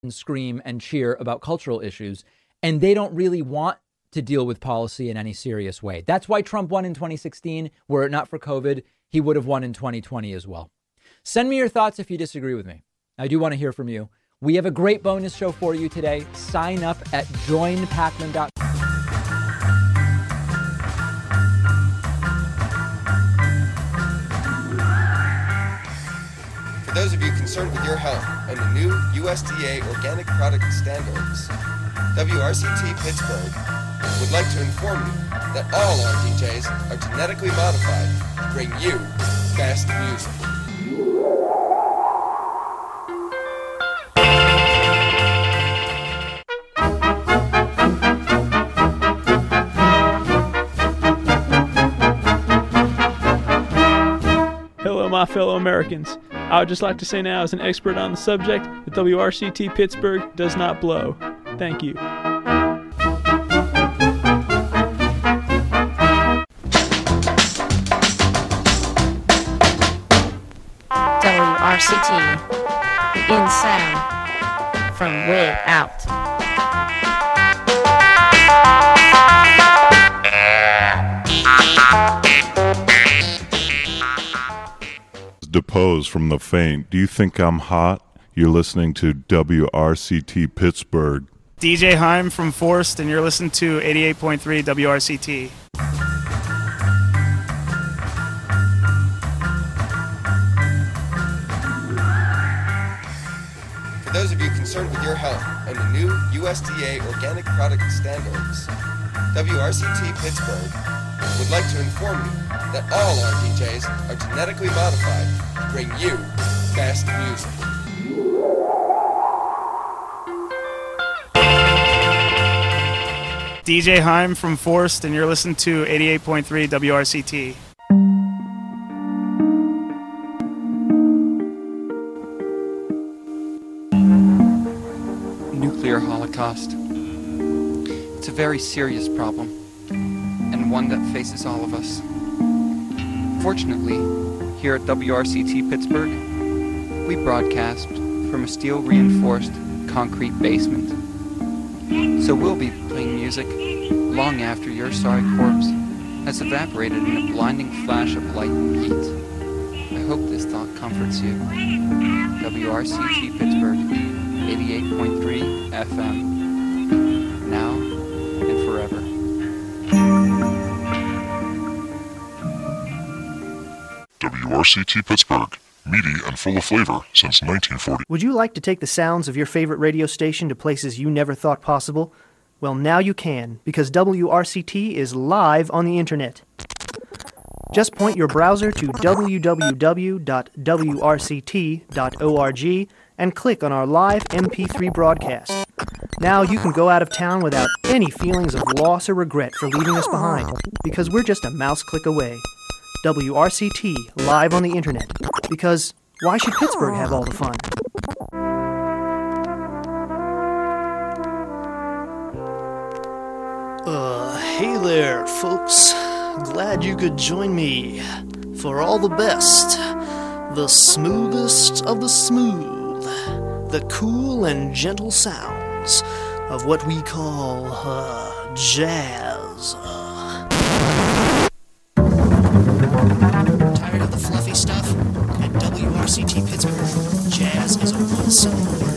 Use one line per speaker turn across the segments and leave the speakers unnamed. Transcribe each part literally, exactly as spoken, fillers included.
and scream and cheer about cultural issues, and they don't really want to deal with policy in any serious way. That's why Trump won in twenty sixteen. Were it not for COVID, he would have won in twenty twenty as well. Send me your thoughts if you disagree with me. I do want to hear from you. We have a great bonus show for you today. Sign up at join pacman dot com.
For those of you concerned with your health and the new U S D A organic product standards, W R C T Pittsburgh would like to inform you that all our D Js are genetically modified to bring you best music.
Hello, my fellow Americans. I would just like to say now, as an expert on the subject, that W R C T Pittsburgh does not blow. Thank you.
W R C T, the in sound from way out.
Depose from the faint. Do you think I'm hot? You're listening to W R C T Pittsburgh.
D J Heim from Forst, and you're listening to eighty-eight point three W R C T.
For those of you concerned with your health and the new U S D A organic product standards, W R C T Pittsburgh would like to inform you that all our D Js are genetically modified to bring you best music.
D J Heim from Forst, and you're listening to eighty-eight point three W R C T.
Nuclear holocaust. It's a very serious problem, and one that faces all of us. Fortunately, here at W R C T Pittsburgh, we broadcast from a steel-reinforced concrete basement. So we'll be playing music long after your sorry corpse has evaporated in a blinding flash of light and heat. I hope this thought comforts you. W R C T Pittsburgh, eighty-eight point three F M. Now and forever.
W R C T Pittsburgh, meaty and full of flavor since nineteen forty.
Would you like to take the sounds of your favorite radio station to places you never thought possible? Well, now you can, because W R C T is live on the internet. Just point your browser to w w w dot w r c t dot org and click on our live M P three broadcast. Now you can go out of town without any feelings of loss or regret for leaving us behind, because we're just a mouse click away. W R C T, live on the internet. Because why should Pittsburgh have all the fun?
Uh, hey there, folks. Glad you could join me for all the best, the smoothest of the smooth, the cool and gentle sounds of what we call, uh, jazz. Tired of the fluffy stuff? At W R C T Pittsburgh, jazz is a one-syllable word.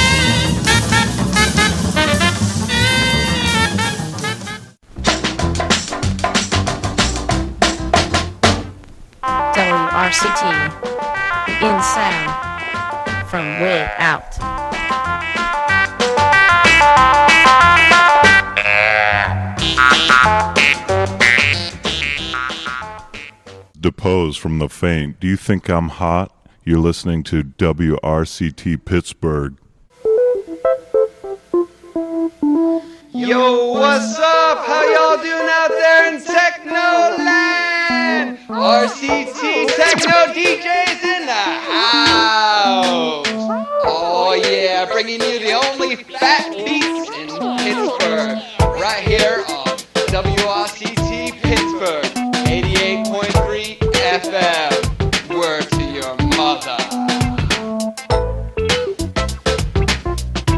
W R C T, the in sound from way out.
Depose from the faint. Do you think I'm hot? You're listening to W R C T Pittsburgh.
Yo, what's up? How y'all doing out there in Techno Land? R C T Techno D Js in the house. Oh yeah, bringing you the only fat beats in Pittsburgh, right here on W R C T Pittsburgh, eighty-eight point three F M. Word to your mother.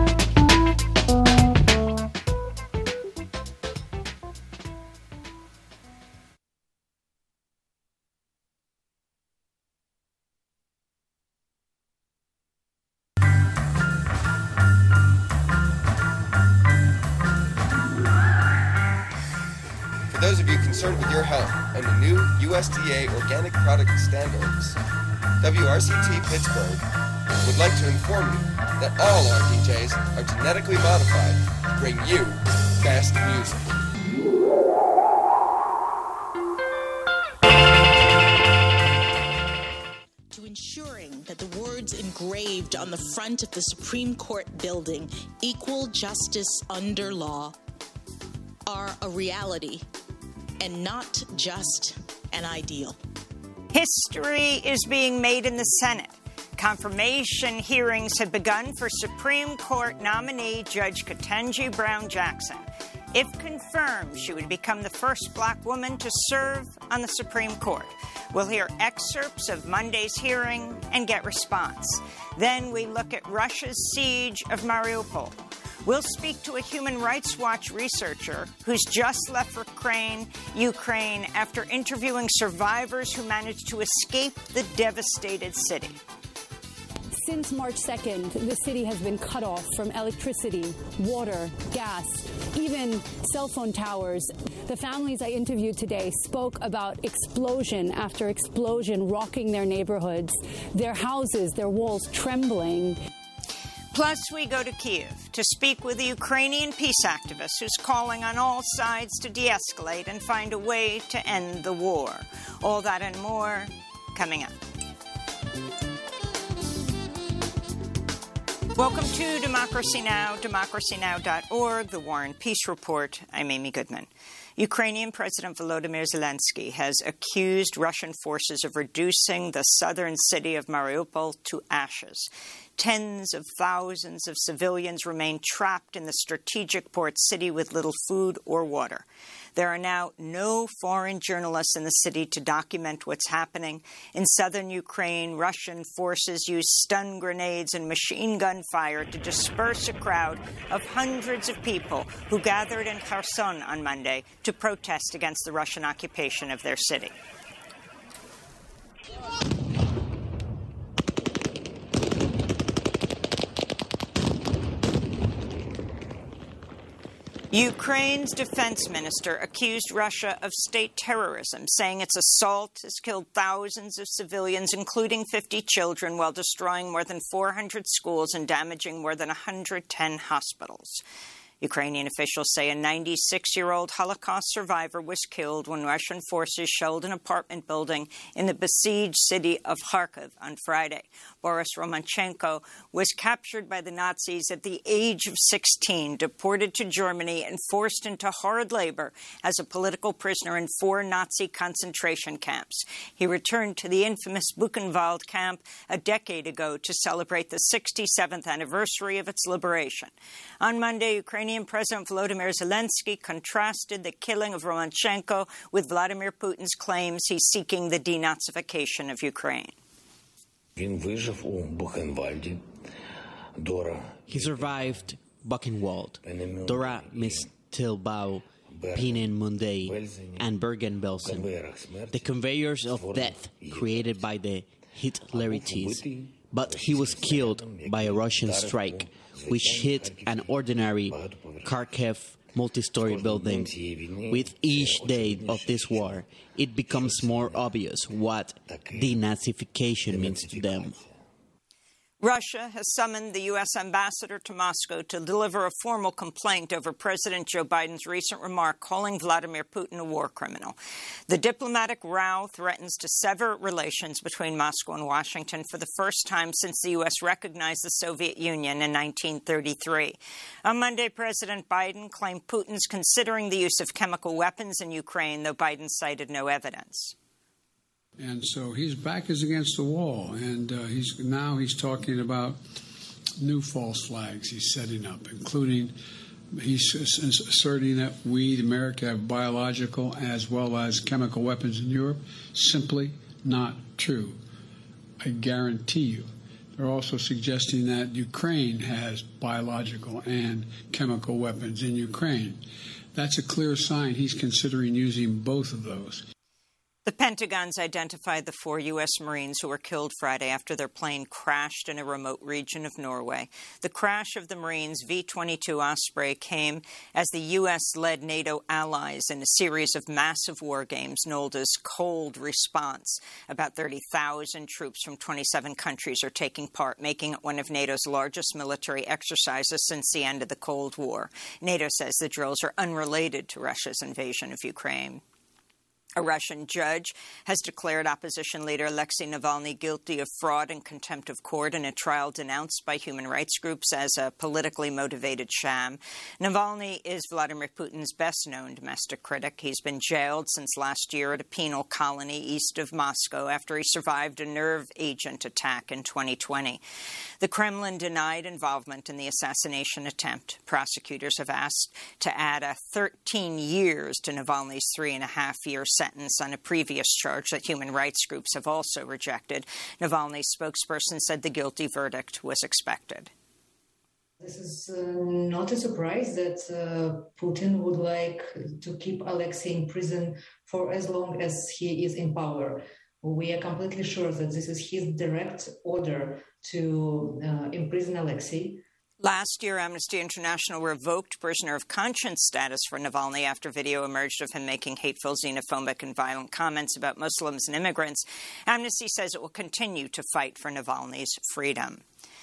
concerned with your health and the new U S D A organic product standards, W R C T Pittsburgh would like to inform you that all our D Js are genetically modified to bring you best music.
To ensuring that the words engraved on the front of the Supreme Court building, "Equal Justice Under Law," are a reality and not just an ideal.
History is being made in the Senate. Confirmation hearings have begun for Supreme Court nominee Judge Ketanji Brown Jackson. If confirmed, she would become the first black woman to serve on the Supreme Court. We'll hear excerpts of Monday's hearing and get response. Then we look at Russia's siege of Mariupol. We'll speak to a Human Rights Watch researcher who's just left for Ukraine, Ukraine after interviewing survivors who managed to escape the devastated city.
Since March second, the city has been cut off from electricity, water, gas, even cell phone towers. The families I interviewed today spoke about explosion after explosion rocking their neighborhoods, their houses, their walls trembling.
Plus, we go to Kyiv to speak with a Ukrainian peace activist who's calling on all sides to de-escalate and find a way to end the war. All that and more coming up. Welcome to Democracy Now!, democracy now dot org, the War and Peace Report. I'm Amy Goodman. Ukrainian President Volodymyr Zelensky has accused Russian forces of reducing the southern city of Mariupol to ashes. Tens of thousands of civilians remain trapped in the strategic port city with little food or water. There are now no foreign journalists in the city to document what's happening. In southern Ukraine, Russian forces use stun grenades and machine gun fire to disperse a crowd of hundreds of people who gathered in Kherson on Monday to protest against the Russian occupation of their city. Ukraine's defense minister accused Russia of state terrorism, saying its assault has killed thousands of civilians, including fifty children, while destroying more than four hundred schools and damaging more than one hundred ten hospitals. Ukrainian officials say a ninety-six-year-old Holocaust survivor was killed when Russian forces shelled an apartment building in the besieged city of Kharkiv on Friday. Boris Romanchenko was captured by the Nazis at the age of sixteen, deported to Germany, and forced into hard labor as a political prisoner in four Nazi concentration camps. He returned to the infamous Buchenwald camp a decade ago to celebrate the sixty-seventh anniversary of its liberation. On Monday, Ukrainian President Volodymyr Zelensky contrasted the killing of Romanchenko with Vladimir Putin's claims he's seeking the denazification of Ukraine.
He survived Buchenwald, Dora Mistelbau, Peenemünde, and Bergen-Belsen, the conveyors of death created by the Hitlerites. But he was killed by a Russian strike, which hit an ordinary Kharkiv multi-story building. With each day of this war, it becomes more obvious what denazification means to them.
Russia has summoned the U S ambassador to Moscow to deliver a formal complaint over President Joe Biden's recent remark calling Vladimir Putin a war criminal. The diplomatic row threatens to sever relations between Moscow and Washington for the first time since the U S recognized the Soviet Union in nineteen thirty-three. On Monday, President Biden claimed Putin's considering the use of chemical weapons in Ukraine, though Biden cited no evidence.
And so his back is against the wall, and uh, he's now he's talking about new false flags he's setting up, including he's asserting that we, America, have biological as well as chemical weapons in Europe. Simply not true. I guarantee you. They're also suggesting that Ukraine has biological and chemical weapons in Ukraine. That's a clear sign he's considering using both of those.
The Pentagon's identified the four U S Marines who were killed Friday after their plane crashed in a remote region of Norway. The crash of the Marines' V twenty-two Osprey came as the U S-led NATO allies in a series of massive war games known as Cold Response. About thirty thousand troops from twenty-seven countries are taking part, making it one of NATO's largest military exercises since the end of the Cold War. NATO says the drills are unrelated to Russia's invasion of Ukraine. A Russian judge has declared opposition leader Alexei Navalny guilty of fraud and contempt of court in a trial denounced by human rights groups as a politically motivated sham. Navalny is Vladimir Putin's best-known domestic critic. He's been jailed since last year at a penal colony east of Moscow after he survived a nerve agent attack in twenty twenty. The Kremlin denied involvement in the assassination attempt. Prosecutors have asked to add a thirteen years to Navalny's three-and-a-half-year sentence on a previous charge that human rights groups have also rejected. Navalny's spokesperson said the guilty verdict was expected.
This is uh, not a surprise that uh, Putin would like to keep Alexei in prison for as long as he is in power. We are completely sure that this is his direct order to uh, imprison Alexei.
Last year, Amnesty International revoked prisoner of conscience status for Navalny after video emerged of him making hateful, xenophobic, and violent comments about Muslims and immigrants. Amnesty says it will continue to fight for Navalny's freedom.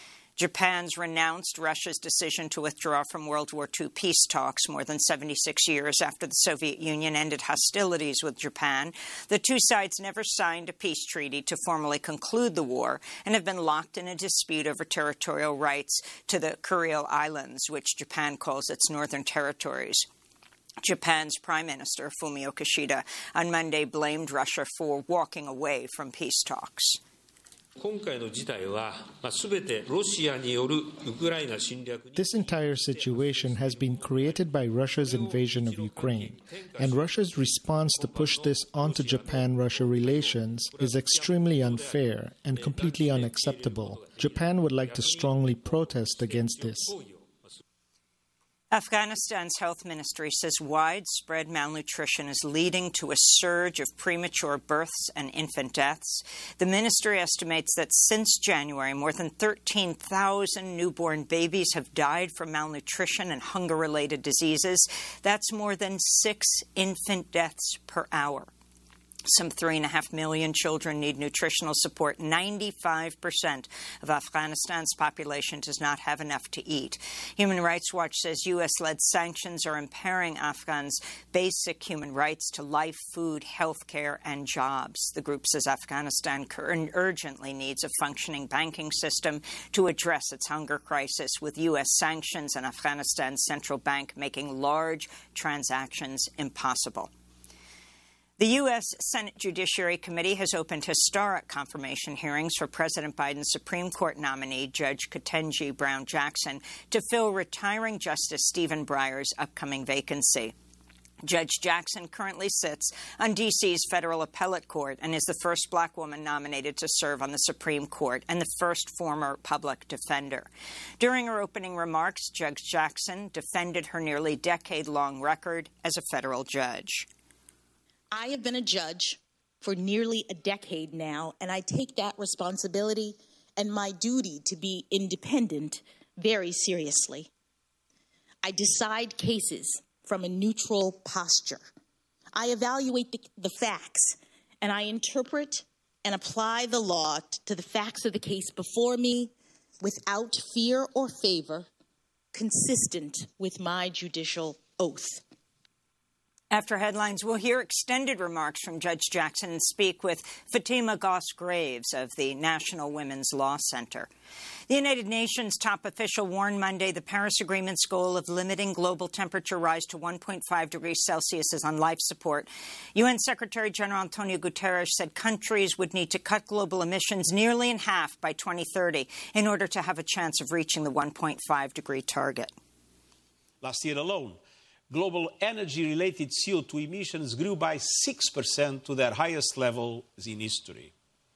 Japan's renounced Russia's decision to withdraw from World War Two peace talks more than seventy-six years after the Soviet Union ended hostilities with Japan. The two sides never signed a peace treaty to formally conclude the war and have been locked in a dispute over territorial rights to the Kuril Islands, which Japan calls its northern territories. Japan's Prime Minister, Fumio Kishida, on Monday blamed Russia for walking away from peace talks.
This entire situation has been created by Russia's invasion of Ukraine, and Russia's response to push this onto Japan-Russia relations is extremely unfair and completely unacceptable. Japan would like to strongly protest against this.
Afghanistan's health ministry says widespread malnutrition is leading to a surge of premature births and infant deaths. The ministry estimates that since January, more than thirteen thousand newborn babies have died from malnutrition and hunger-related diseases. That's more than six infant deaths per hour. Some three and a half million children need nutritional support. ninety-five percent of Afghanistan's population does not have enough to eat. Human Rights Watch says U S-led sanctions are impairing Afghans' basic human rights to life, food, health care, and jobs. The group says Afghanistan urgently needs a functioning banking system to address its hunger crisis, with U S sanctions and Afghanistan's central bank making large transactions impossible. The U S Senate Judiciary Committee has opened historic confirmation hearings for President Biden's Supreme Court nominee, Judge Ketanji Brown Jackson, to fill retiring Justice Stephen Breyer's upcoming vacancy. Judge Jackson currently sits on D C's federal appellate court and is the first black woman nominated to serve on the Supreme Court and the first former public defender. During her opening remarks, Judge Jackson defended her nearly decade-long record as a federal judge.
I have been a judge for nearly a decade now, and I take that responsibility and my duty to be independent very seriously. I decide cases from a neutral posture. I evaluate the, the facts, and I interpret and apply the law t- to the facts of the case before me without fear or favor, consistent with my judicial oath.
After headlines, we'll hear extended remarks from Judge Jackson and speak with Fatima Goss-Graves of the National Women's Law Center. The United Nations top official warned Monday the Paris Agreement's goal of limiting global temperature rise to one point five degrees Celsius is on life support. U N Secretary General Antonio Guterres said countries would need to cut global emissions nearly in half by twenty thirty in order to have a chance of reaching the one point five degree target.
Last year alone, global energy-related C O two emissions grew by six percent to their highest levels in history.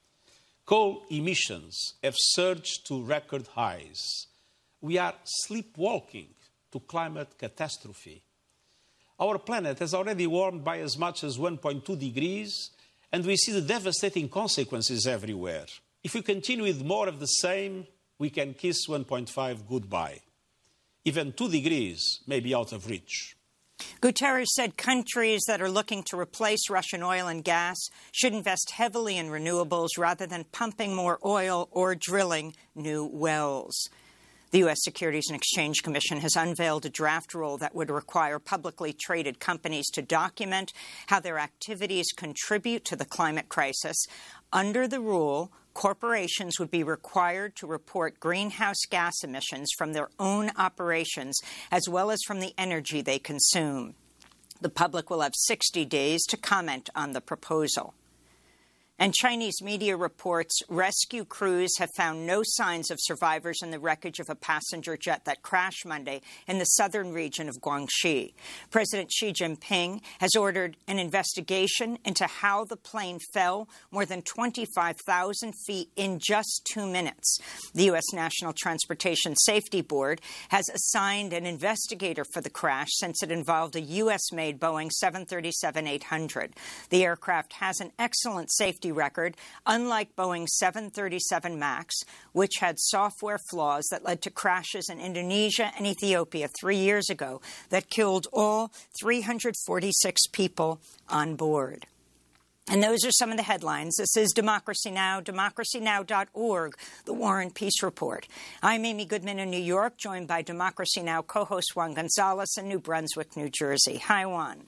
Coal emissions have surged to record highs. We are sleepwalking to climate catastrophe. Our planet has already warmed by as much as one point two degrees, and we see the devastating consequences everywhere. If we continue with more of the same, we can kiss one point five goodbye. Even two degrees may be out of reach.
Guterres said countries that are looking to replace Russian oil and gas should invest heavily in renewables rather than pumping more oil or drilling new wells. The U S Securities and Exchange Commission has unveiled a draft rule that would require publicly traded companies to document how their activities contribute to the climate crisis. Under the rule, corporations would be required to report greenhouse gas emissions from their own operations as well as from the energy they consume. The public will have sixty days to comment on the proposal. And Chinese media reports rescue crews have found no signs of survivors in the wreckage of a passenger jet that crashed Monday in the southern region of Guangxi. President Xi Jinping has ordered an investigation into how the plane fell more than twenty-five thousand feet in just two minutes. The U S National Transportation Safety Board has assigned an investigator for the crash since it involved a U S-made Boeing seven thirty-seven eight hundred. The aircraft has an excellent safety record, unlike Boeing seven thirty-seven MAX, which had software flaws that led to crashes in Indonesia and Ethiopia three years ago that killed all three hundred forty-six people on board. And those are some of the headlines. This is Democracy Now!, democracy now dot org, the War and Peace Report. I'm Amy Goodman in New York, joined by Democracy Now! Co-host Juan Gonzalez in New Brunswick, New Jersey. Hi, Juan.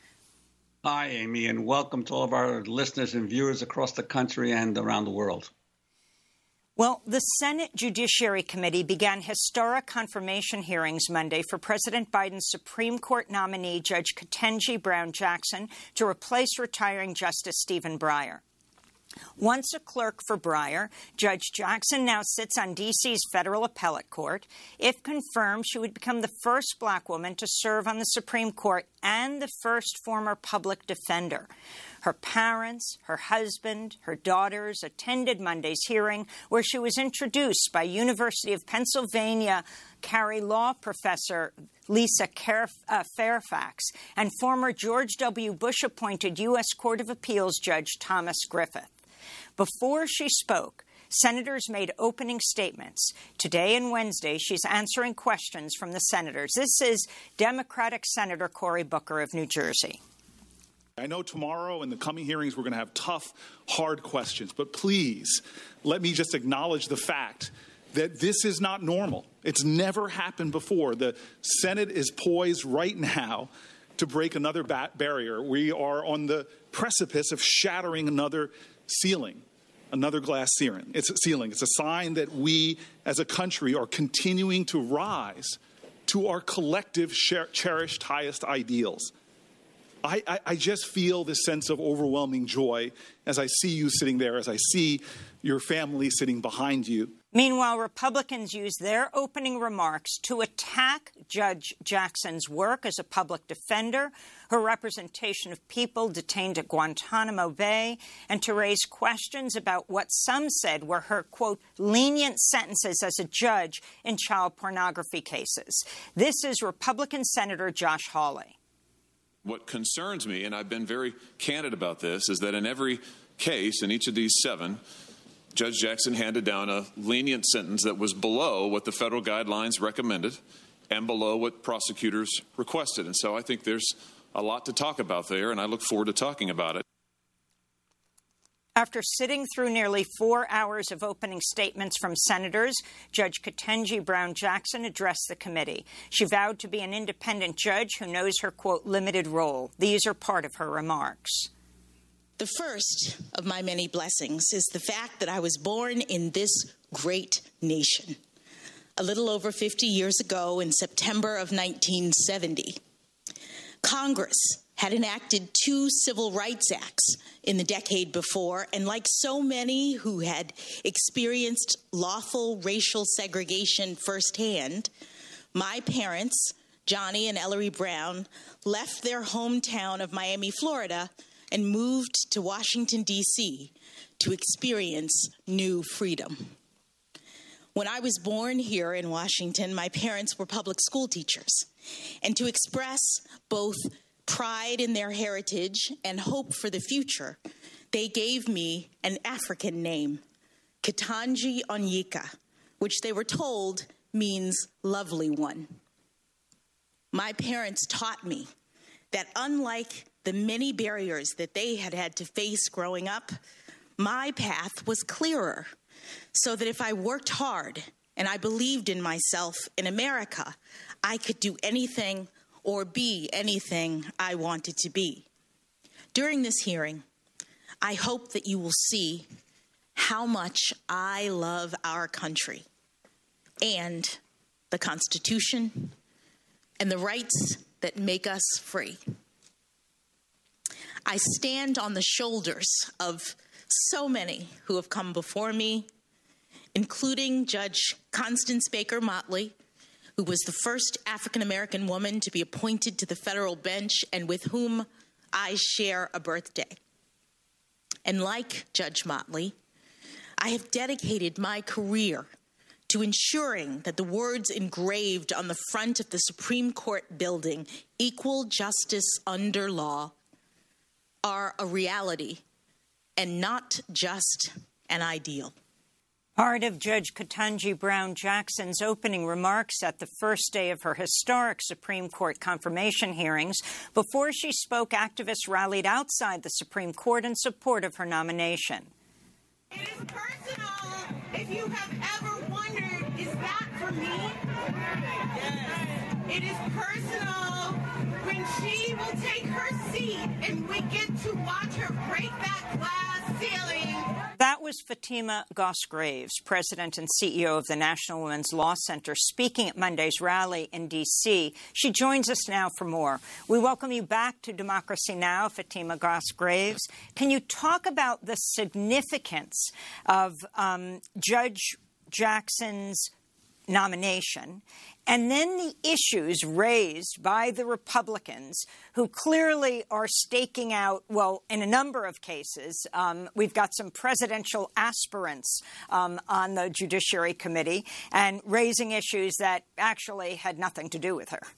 Hi, Amy, and welcome to all of our listeners and viewers across the country and around the world.
Well, the Senate Judiciary Committee began historic confirmation hearings Monday for President Biden's Supreme Court nominee, Judge Ketanji Brown Jackson, to replace retiring Justice Stephen Breyer. Once a clerk for Breyer, Judge Jackson now sits on D C's federal appellate court. If confirmed, she would become the first black woman to serve on the Supreme Court and the first former public defender. Her parents, her husband, her daughters attended Monday's hearing, where she was introduced by University of Pennsylvania Carey Law professor Lisa Car- uh, Fairfax and former George W. Bush-appointed U S Court of Appeals Judge Thomas Griffith. Before she spoke, senators made opening statements. Today and Wednesday, she's answering questions from the senators. This is Democratic Senator Cory Booker of New Jersey.
I know tomorrow in the coming hearings we're going to have tough, hard questions, but please let me just acknowledge the fact that this is not normal. It's never happened before. The Senate is poised right now to break another ba- barrier. We are on the precipice of shattering another ceiling, another glass ceiling. It's a ceiling. It's a sign that we as a country are continuing to rise to our collective cher- cherished highest ideals. I, I, I just feel this sense of overwhelming joy as I see you sitting there, as I see your family sitting behind you.
Meanwhile, Republicans used their opening remarks to attack Judge Jackson's work as a public defender, her representation of people detained at Guantanamo Bay, and to raise questions about what some said were her, quote, lenient sentences as a judge in child pornography cases. This is Republican Senator Josh Hawley.
What concerns me, and I've been very candid about this, is that in every case, in each of these seven, Judge Jackson handed down a lenient sentence that was below what the federal guidelines recommended and below what prosecutors requested. And so I think there's a lot to talk about there, and I look forward to talking about it.
After sitting through nearly four hours of opening statements from senators, Judge Ketanji Brown Jackson addressed the committee. She vowed to be an independent judge who knows her, quote, limited role. These are part of her remarks.
The first of my many blessings is the fact that I was born in this great nation. A little over fifty years ago, in September of nineteen seventy, Congress had enacted two civil rights acts in the decade before, and like so many who had experienced lawful racial segregation firsthand, my parents, Johnny and Ellery Brown, left their hometown of Miami, Florida, and moved to Washington, D C to experience new freedom. When I was born here in Washington, my parents were public school teachers, and to express both pride in their heritage and hope for the future, they gave me an African name, Ketanji Onyeka, which they were told means lovely one. My parents taught me that unlike the many barriers that they had had to face growing up, my path was clearer, so that if I worked hard and I believed in myself in America, I could do anything or be anything I wanted to be. During this hearing, I hope that you will see how much I love our country and the Constitution and the rights that make us free. I stand on the shoulders of so many who have come before me, including Judge Constance Baker Motley, who was the first African-American woman to be appointed to the federal bench and with whom I share a birthday. And like Judge Motley, I have dedicated my career to ensuring that the words engraved on the front of the Supreme Court building, "Equal Justice Under Law," are a reality and not just an ideal.
Part of Judge Ketanji Brown Jackson's opening remarks at the first day of her historic Supreme Court confirmation hearings. Before she spoke, activists rallied outside the Supreme Court in support of her nomination.
It is personal. If you have ever wondered, is that for me? Yes. It is personal when she will take her seat and we get to watch her break that glass ceiling.
That was Fatima Goss-Graves, president and C E O of the National Women's Law Center, speaking at Monday's rally in D C She joins us now for more. We welcome you back to Democracy Now!, Fatima Goss-Graves. Can you talk about the significance of um, Judge Jackson's nomination, and then the issues raised by the Republicans who clearly are staking out, well, in a number of cases, um, we've got some presidential aspirants um, on the Judiciary Committee and raising issues that actually had nothing to do with her.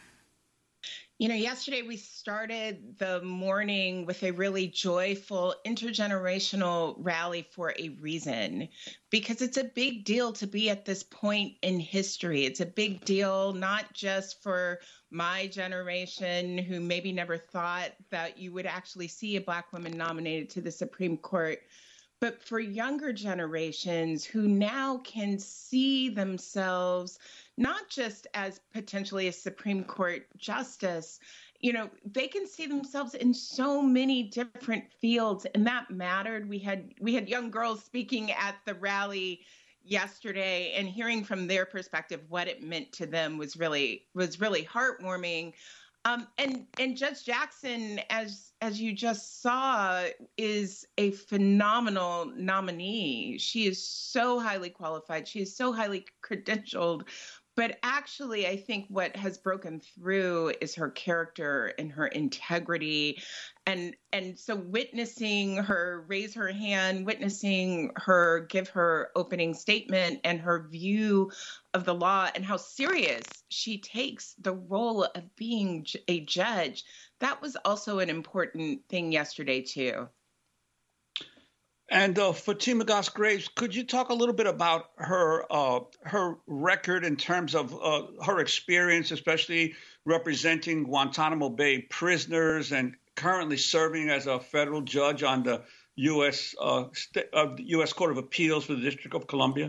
You know, yesterday we started the morning with a really joyful intergenerational rally for a reason, because it's a big deal to be at this point in history. It's a big deal not just for my generation, who maybe never thought that you would actually see a Black woman nominated to the Supreme Court, but for younger generations who now can see themselves not just as potentially a Supreme Court justice. You know, they can see themselves in so many different fields, and that mattered. We had we had young girls speaking at the rally yesterday, and hearing from their perspective what it meant to them was really was really heartwarming. Um, and and Judge Jackson, as as you just saw, is a phenomenal nominee. She is so highly qualified. She is so highly credentialed. But actually, I think what has broken through is her character and her integrity. And and so witnessing her raise her hand, witnessing her give her opening statement and her view of the law and how serious she takes the role of being a judge, that was also an important thing yesterday, too.
And uh, Fatima Goss-Graves, could you talk a little bit about her uh, her record in terms of uh, her experience, especially representing Guantanamo Bay prisoners and currently serving as a federal judge on the U S Uh, st- uh, U S Court of Appeals for the District of Columbia?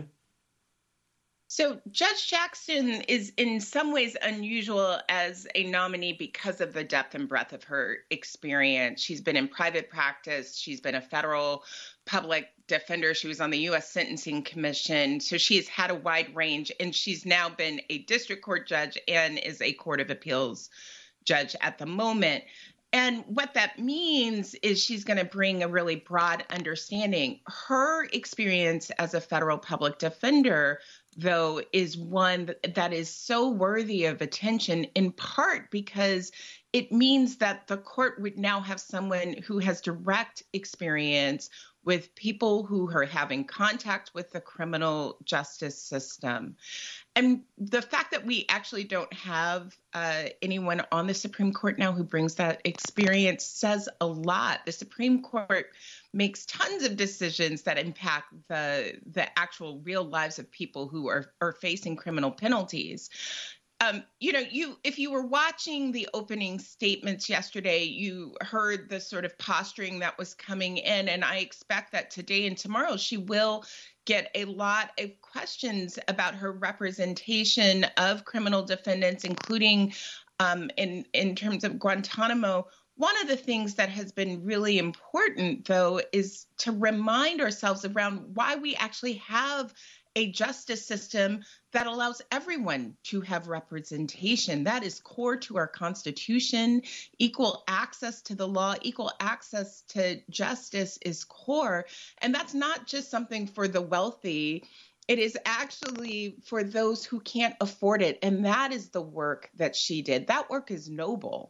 So Judge Jackson is in some ways unusual as a nominee because of the depth and breadth of her experience. She's been in private practice. She's been a federal public defender. She was on the U S Sentencing Commission. So she has had a wide range, and she's now been a district court judge and is a Court of Appeals judge at the moment. And what that means is she's going to bring a really broad understanding. Her experience as a federal public defender, though, is one that is so worthy of attention, in part because it means that the court would now have someone who has direct experience with people who are having contact with the criminal justice system. and the fact that we actually don't have uh, anyone on the Supreme Court now who brings that experience says a lot. The Supreme Court makes tons of decisions that impact the the actual real lives of people who are are facing criminal penalties. Um, you know, you if you were watching the opening statements yesterday, you heard the sort of posturing that was coming in, and I expect that today and tomorrow she will get a lot of questions about her representation of criminal defendants, including um, in in terms of Guantanamo. One of the things that has been really important, though, is to remind ourselves around why we actually have a justice system that allows everyone to have representation. That is core to our Constitution. Equal access to the law, equal access to justice is core. And that's not just something for the wealthy. It is actually for those who can't afford it. And that is the work that she did. That work is noble.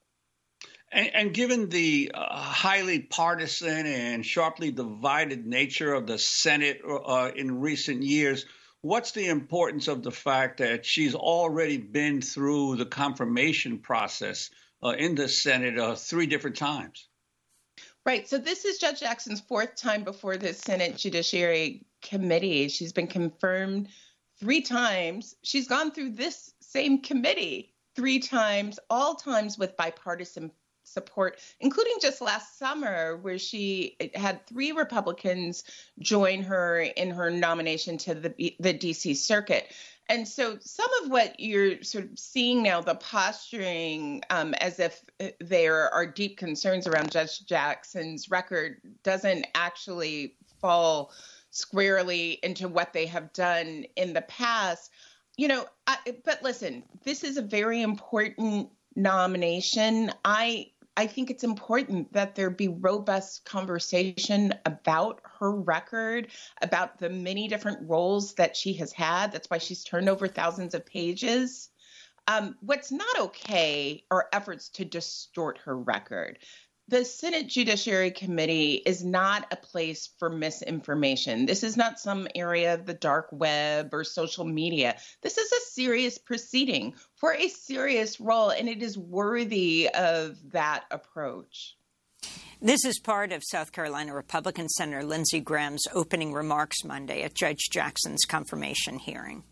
And, and given the uh, highly partisan and sharply divided nature of the Senate uh, in recent years, what's the importance of the fact that she's already been through the confirmation process uh, in the Senate uh, three different times?
Right. So this is Judge Jackson's fourth time before the Senate Judiciary Committee. She's been confirmed three times. She's gone through this same committee three times, all times with bipartisan support, including just last summer, where she had three Republicans join her in her nomination to the, the D C Circuit. And so some of what you're sort of seeing now, the posturing um, as if there are deep concerns around Judge Jackson's record, doesn't actually fall squarely into what they have done in the past. You know, I, but listen, this is a very important nomination. I I think it's important that there be robust conversation about her record, about the many different roles that she has had. That's why she's turned over thousands of pages. Um, what's not okay are efforts to distort her record. The Senate Judiciary Committee is not a place for misinformation. This is not some area of the dark web or social media. This is a serious proceeding for a serious role, and it is worthy of that approach.
This is part of South Carolina Republican Senator Lindsey Graham's opening remarks Monday at Judge Jackson's confirmation hearing.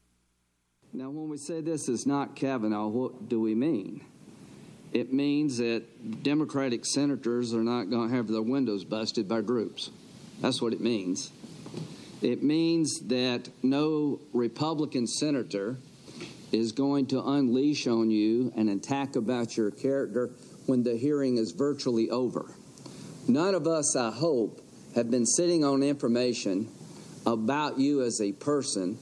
Now, when we say this is not Kavanaugh, what do we mean? It means that Democratic senators are not going to have their windows busted by groups. That's what it means. It means that no Republican senator is going to unleash on you an attack about your character when the hearing is virtually over. None of us, I hope, have been sitting on information about you as a person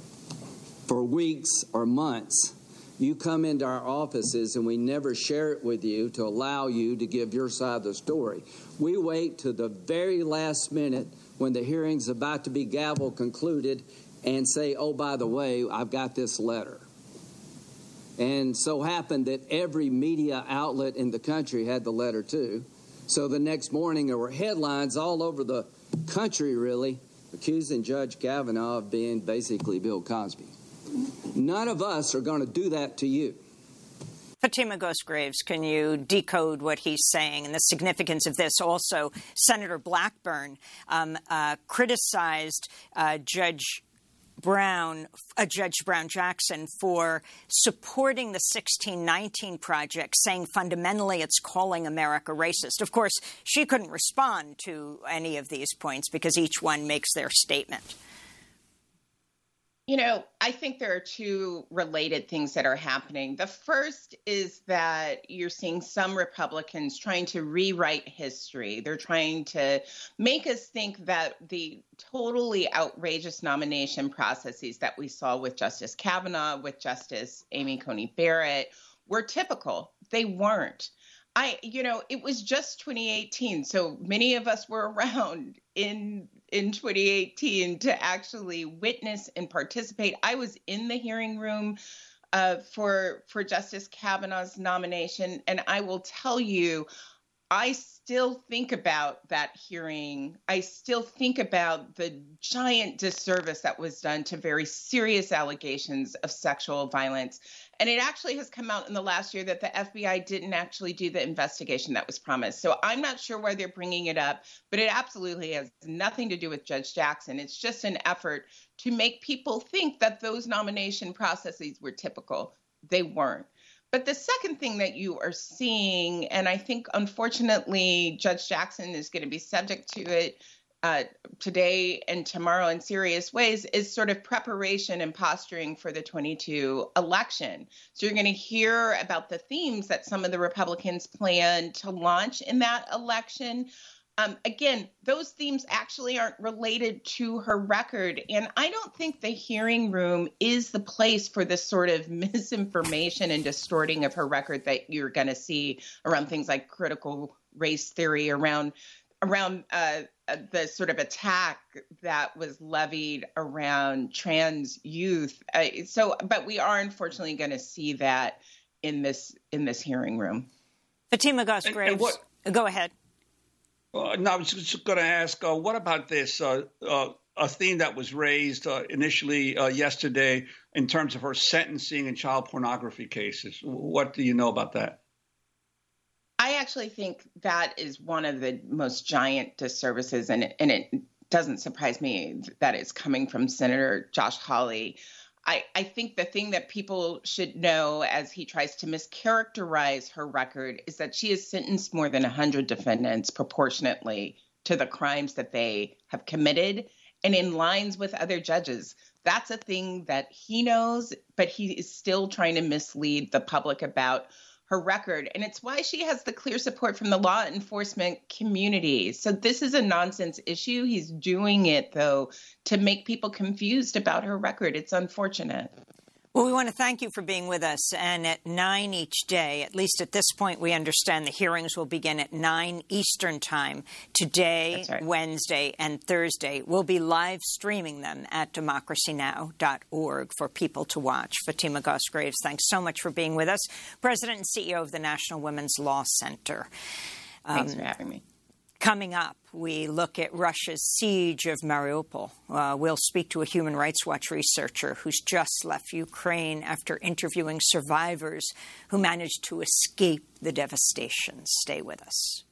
for weeks or months. You come into our offices and we never share it with you to allow you to give your side of the story. We wait to the very last minute when the hearing's about to be gavel concluded and say, oh, by the way, I've got this letter. And so happened that every media outlet in the country had the letter too. So the next morning there were headlines all over the country, really, accusing Judge Kavanaugh of being basically Bill Cosby. None of us are going to do that to you.
Fatima Ghost-Graves, can you decode what he's saying and the significance of this? Also, Senator Blackburn um, uh, criticized uh, Judge Brown, uh, Judge Brown Jackson for supporting the sixteen nineteen Project, saying fundamentally it's calling America racist. Of course, she couldn't respond to any of these points because each one makes their statement.
You know, I think there are two related things that are happening. The first is that you're seeing some Republicans trying to rewrite history. They're trying to make us think that the totally outrageous nomination processes that we saw with Justice Kavanaugh, with Justice Amy Coney Barrett, were typical. They weren't. I, you know, it was just twenty eighteen. So many of us were around in in twenty eighteen to actually witness and participate. I was in the hearing room uh, for for Justice Kavanaugh's nomination, and I will tell you, I still think about that hearing. I still think about the giant disservice that was done to very serious allegations of sexual violence. And it actually has come out in the last year that the F B I didn't actually do the investigation that was promised. So I'm not sure why they're bringing it up, but it absolutely has nothing to do with Judge Jackson. It's just an effort to make people think that those nomination processes were typical. They weren't. But the second thing that you are seeing, and I think unfortunately Judge Jackson is going to be subject to it uh, today and tomorrow in serious ways, is sort of preparation and posturing for the twenty-two election. So you're going to hear about the themes that some of the Republicans plan to launch in that election. Um, again, those themes actually aren't related to her record. And I don't think the hearing room is the place for this sort of misinformation and distorting of her record that you're going to see around things like critical race theory, around around uh, the sort of attack that was levied around trans youth. Uh, so, but we are unfortunately going to see that in this in this hearing room.
Fatima Goss-Graves, go ahead.
Uh, no, I was just going to ask, uh, what about this, uh, uh, a theme that was raised uh, initially uh, yesterday in terms of her sentencing in child pornography cases? What do you know about that?
I actually think that is one of the most giant disservices, and it, and it doesn't surprise me that it's coming from Senator Josh Hawley. I, I think the thing that people should know as he tries to mischaracterize her record is that she has sentenced more than one hundred defendants proportionately to the crimes that they have committed and in lines with other judges. That's a thing that he knows, but he is still trying to mislead the public about her record. And it's why she has the clear support from the law enforcement community. So this is a nonsense issue. He's doing it, though, to make people confused about her record. It's unfortunate.
Well, we want to thank you for being with us. And at nine each day, at least at this point, we understand the hearings will begin at nine Eastern time today, right. Wednesday, and Thursday. We'll be live streaming them at democracy now dot org for people to watch. Fatima Goss-Graves, thanks so much for being with us. President and C E O of the National Women's Law Center.
Um, thanks for having me.
Coming up, we look at Russia's siege of Mariupol. Uh, we'll speak to a Human Rights Watch researcher who's just left Ukraine after interviewing survivors who managed to escape the devastation. Stay with us.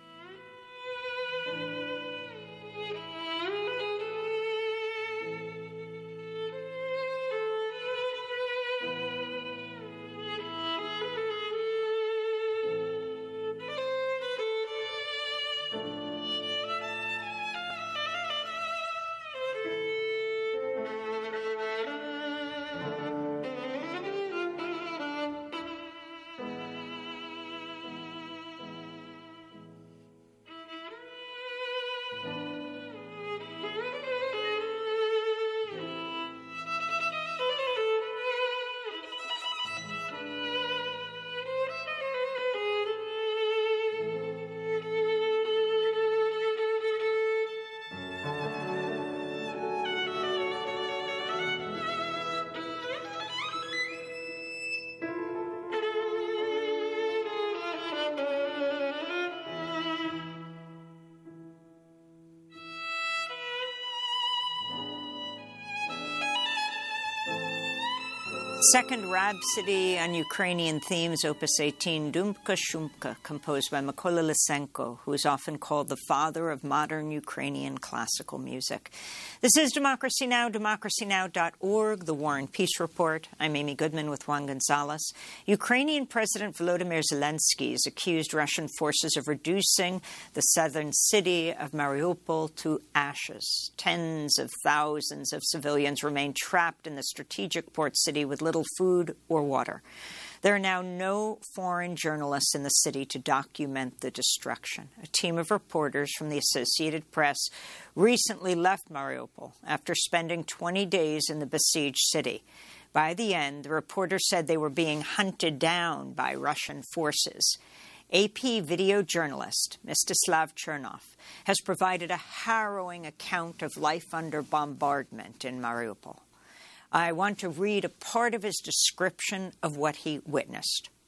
Second Rhapsody on Ukrainian themes, Opus eighteen, Dumka Shumka, composed by Mykola Lysenko, who is often called the father of modern Ukrainian classical music. This is Democracy Now!, democracy now dot org, the War and Peace Report. I'm Amy Goodman with Juan Gonzalez. Ukrainian President Volodymyr Zelensky has accused Russian forces of reducing the southern city of Mariupol to ashes. Tens of thousands of civilians remain trapped in the strategic port city with little food or water. There are now no foreign journalists in the city to document the destruction. A team of reporters from the Associated Press recently left Mariupol after spending twenty days in the besieged city. By the end, the reporters said they were being hunted down by Russian forces. A P video journalist Mstislav Chernov has provided a harrowing account of life under bombardment in Mariupol. I want to read a part of his description of what he witnessed.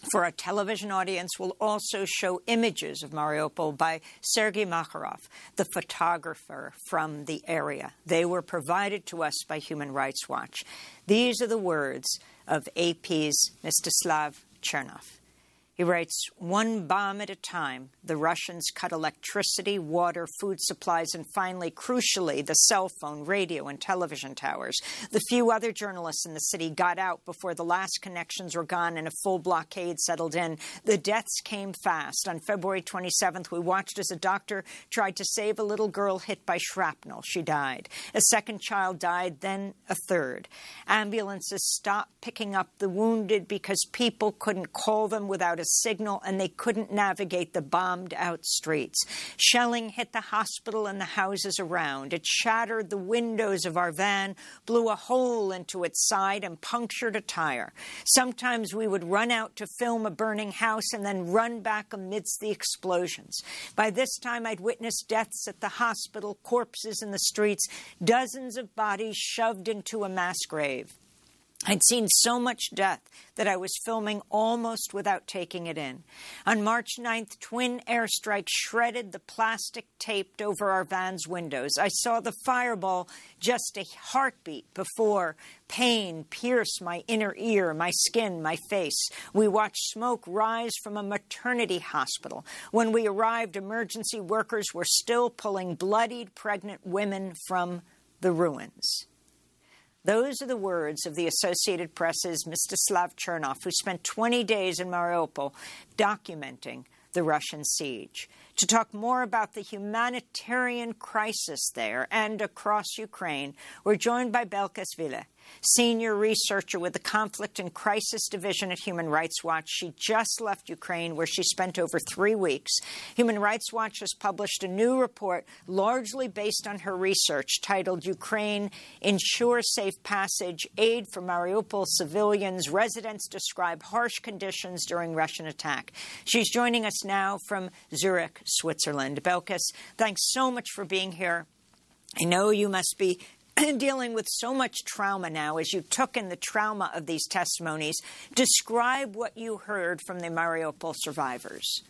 For our television audience, we'll also show images of Mariupol by Sergei Makharov, the photographer from the area. They were provided to us by Human Rights Watch. These are the words of A P's Mstislav Chernov. He writes, "One bomb at a time, the Russians cut electricity, water, food supplies, and finally, crucially, the cell phone, radio, and television towers. The few other journalists in the city got out before the last connections were gone and a full blockade settled in. The deaths came fast. On February twenty-seventh, we watched as a doctor tried to save a little girl hit by shrapnel. She died. A second child died, then a third. Ambulances stopped picking up the wounded because people couldn't call them without a signal, and they couldn't navigate the bombed-out streets. Shelling hit the hospital and the houses around. It shattered the windows of our van, blew a hole into its side, and punctured a tire. Sometimes we would run out to film a burning house and then run back amidst the explosions. By this time, I'd witnessed deaths at the hospital, corpses in the streets, dozens of bodies shoved into a mass grave. I'd seen so much death that I was filming almost without taking it in. On March ninth, twin airstrikes shredded the plastic taped over our van's windows. I saw the fireball just a heartbeat before pain pierced my inner ear, my skin, my face. We watched smoke rise from a maternity hospital. When we arrived, emergency workers were still pulling bloodied pregnant women from the ruins." Those are the words of the Associated Press's Mstislav Chernov, who spent twenty days in Mariupol documenting the Russian siege. To talk more about the humanitarian crisis there and across Ukraine, we're joined by Belkes Ville, senior researcher with the Conflict and Crisis Division at Human Rights Watch. She just left Ukraine, where she spent over three weeks. Human Rights Watch has published a new report largely based on her research titled Ukraine Ensures Safe Passage, Aid for Mariupol Civilians. Residents describe harsh conditions during Russian attack. She's joining us now from Zurich, Switzerland. Belkes, thanks so much for being here. I know you must be dealing with so much trauma now as you took in the trauma of these testimonies. Describe what you heard from the Mariupol survivors.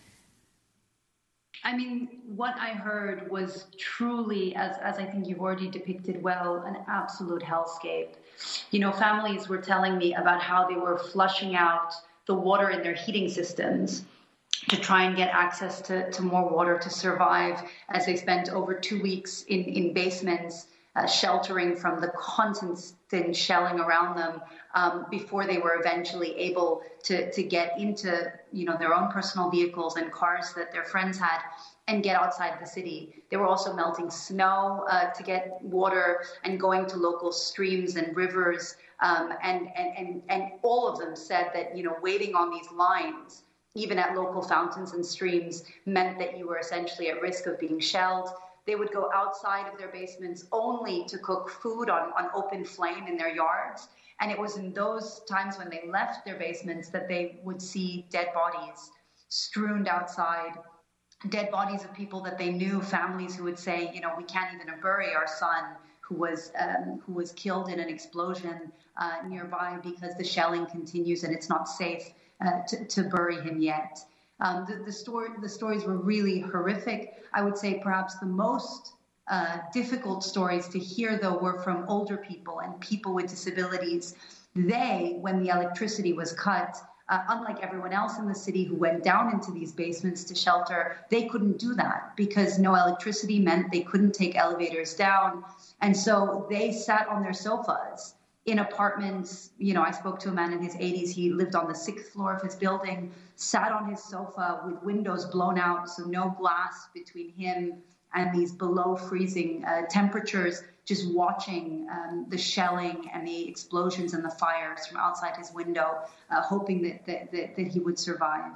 I mean, what I heard was truly, as, as I think you've already depicted well, an absolute hellscape. You know, families were telling me about how they were flushing out the water in their heating systems to try and get access to, to more water to survive, as they spent over two weeks in, in basements, Uh, sheltering from the constant shelling around them um, before they were eventually able to, to get into, you know, their own personal vehicles and cars that their friends had and get outside the city. They were also melting snow uh, to get water and going to local streams and rivers. Um, and, and, and, and all of them said that, you know, waiting on these lines, even at local fountains and streams, meant that you were essentially at risk of being shelled. They would go outside of their basements only to cook food on, on open flame in their yards. And it was in those times when they left their basements that they would see dead bodies strewn outside, dead bodies of people that they knew, families who would say, you know, we can't even bury our son who was um, who was killed in an explosion uh, nearby because the shelling continues and it's not safe uh, to, to bury him yet. Um, the, the, story, the stories were really horrific. I would say perhaps the most uh, difficult stories to hear, though, were from older people and people with disabilities. They, when the electricity was cut, uh, unlike everyone else in the city who went down into these basements to shelter, they couldn't do that because no electricity meant they couldn't take elevators down. And so they sat on their sofas in apartments. You know, I spoke to a man in his eighties. He lived on the sixth floor of his building, sat on his sofa with windows blown out, so no glass between him and these below freezing uh, temperatures, just watching um, the shelling and the explosions and the fires from outside his window, uh, hoping that, that, that, that he would survive.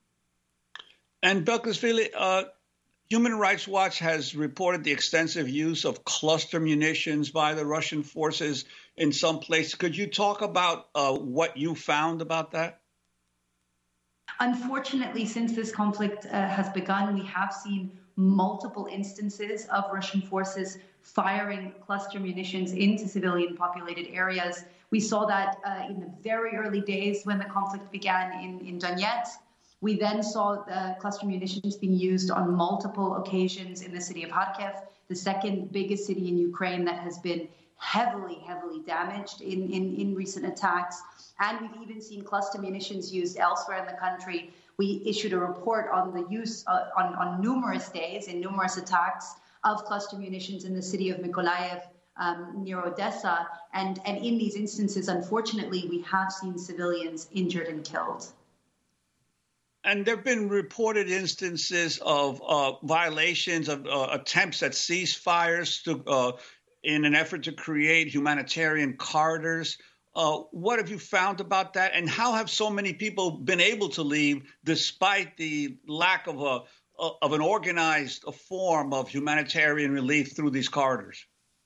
And Belkes Ville, uh, Human Rights Watch has reported the extensive use of cluster munitions by the Russian forces in some places. Could you talk about uh, what you found about that?
Unfortunately, since this conflict uh, has begun, we have seen multiple instances of Russian forces firing cluster munitions into civilian populated areas. We saw that uh, in the very early days when the conflict began in, in Donetsk. We then saw the cluster munitions being used on multiple occasions in the city of Kharkiv, the second biggest city in Ukraine that has been heavily, heavily damaged in, in, in recent attacks. And we've even seen cluster munitions used elsewhere in the country. We issued a report on the use uh, on, on numerous days in numerous attacks of cluster munitions in the city of Mykolaiv um, near Odessa. And, and in these instances, unfortunately, we have seen civilians injured and killed.
And there have been reported instances of uh, violations of uh, attempts at ceasefires to, uh, in an effort to create humanitarian corridors. Uh, what have you found about that? And how have so many people been able to leave despite the lack of a of an organized form of humanitarian relief through these corridors?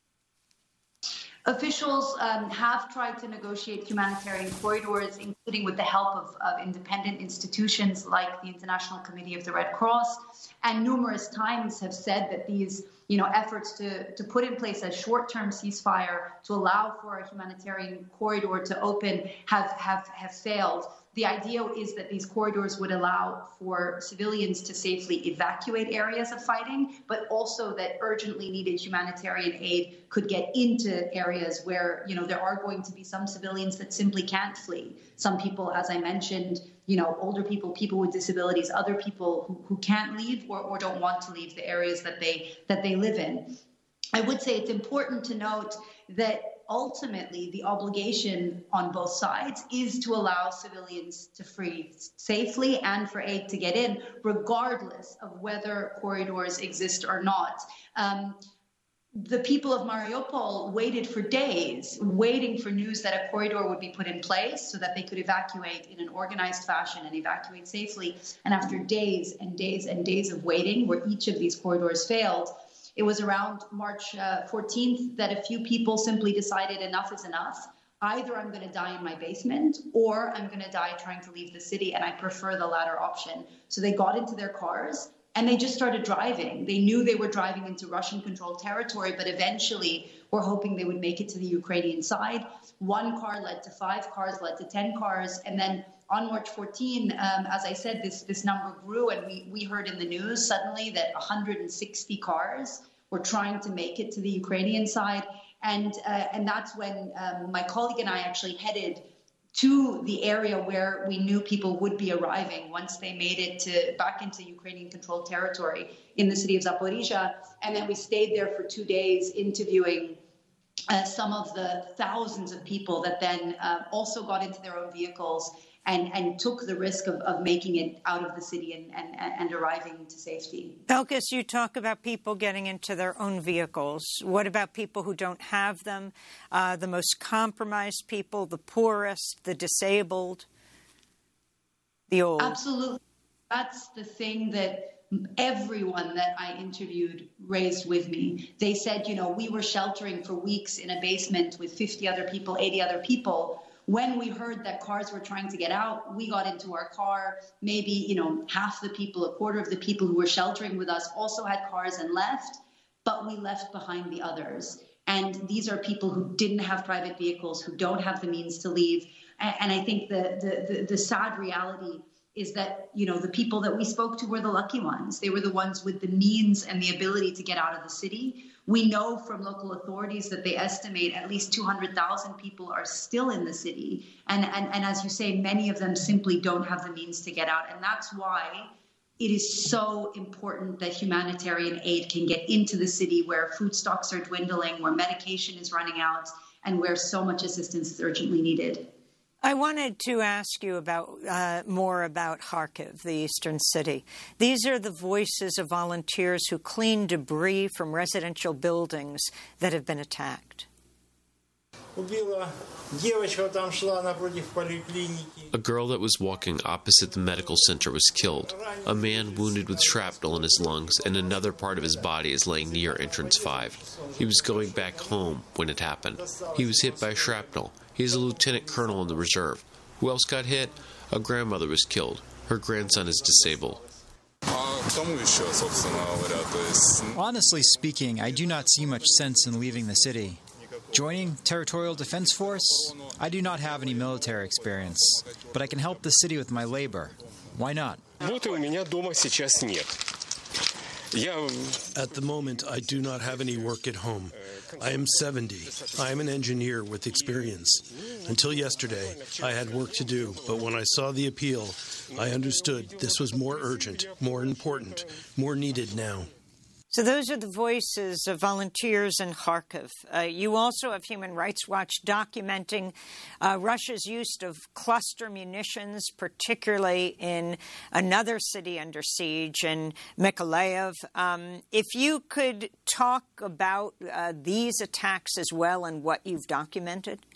Officials um, have tried to negotiate humanitarian corridors, including with the help of, of independent institutions like the International Committee of the Red Cross, and numerous times have said that these you know, efforts to, to put in place a short-term ceasefire to allow for a humanitarian corridor to open have, have, have failed. The idea is that these corridors would allow for civilians to safely evacuate areas of fighting, but also that urgently needed humanitarian aid could get into areas where, you know, there are going to be some civilians that simply can't flee. Some people, as I mentioned, you know, older people, people with disabilities, other people who, who can't leave or, or don't want to leave the areas that they that they live in. I would say it's important to note that ultimately the obligation on both sides is to allow civilians to free safely and for aid to get in, regardless of whether corridors exist or not. Um, The people of Mariupol waited for days, waiting for news that a corridor would be put in place so that they could evacuate in an organized fashion and evacuate safely. And after days and days and days of waiting, where each of these corridors failed, it was around March uh, fourteenth that a few people simply decided enough is enough. Either I'm going to die in my basement or I'm going to die trying to leave the city, and I prefer the latter option. So they got into their cars and they just started driving. They knew they were driving into Russian-controlled territory, but eventually were hoping they would make it to the Ukrainian side. One car led to five cars, led to ten cars. And then on March fourteenth, um, as I said, this, this number grew, and we, we heard in the news suddenly that one hundred sixty cars were trying to make it to the Ukrainian side. And, uh, and that's when um, my colleague and I actually headed to the area where we knew people would be arriving once they made it to back into Ukrainian-controlled territory in the city of Zaporizhia. And then we stayed there for two days interviewing uh, some of the thousands of people that then uh, also got into their own vehicles and, and took the risk of, of making it out of the city and, and, and arriving to safety.
Elkis, you talk about people getting into their own vehicles. What about people who don't have them, uh, the most compromised people, the poorest, the disabled, the old?
Absolutely. That's the thing that everyone that I interviewed raised with me. They said, you know, we were sheltering for weeks in a basement with fifty other people, eighty other people. When we heard that cars were trying to get out, we got into our car. Maybe, you know, half the people, a quarter of the people who were sheltering with us also had cars and left, but we left behind the others. And these are people who didn't have private vehicles, who don't have the means to leave. And I think the the, the, the sad reality is that, you know, the people that we spoke to were the lucky ones. They were the ones with the means and the ability to get out of the city. We know from local authorities that they estimate at least two hundred thousand people are still in the city. And, and, and as you say, many of them simply don't have the means to get out. And that's why it is so important that humanitarian aid can get into the city where food stocks are dwindling, where medication is running out, and where so much assistance is urgently needed.
I wanted to ask you about uh, more about Kharkiv, the eastern city. These are the voices of volunteers who clean debris from residential buildings that have been attacked.
A girl that was walking opposite the medical center was killed. A man wounded with shrapnel in his lungs and another part of his body is laying near entrance five. He was going back home when it happened. He was hit by shrapnel. He is a lieutenant colonel in the reserve. Who else got hit? A grandmother was killed. Her grandson is disabled.
Honestly speaking, I do not see much sense in leaving the city. Joining Territorial Defense Force? I do not have any military experience, but I can help the city with my labor. Why not?
At the moment, I do not have any work at home. I am seventy. I am an engineer with experience. Until yesterday, I had work to do, but when I saw the appeal, I understood this was more urgent, more important, more needed now.
So those are the voices of volunteers in Kharkiv. Uh, you also have Human Rights Watch documenting uh, Russia's use of cluster munitions, particularly in another city under siege, in Mykolaiv. Um, if you could talk about uh, these attacks as well and what you've documented.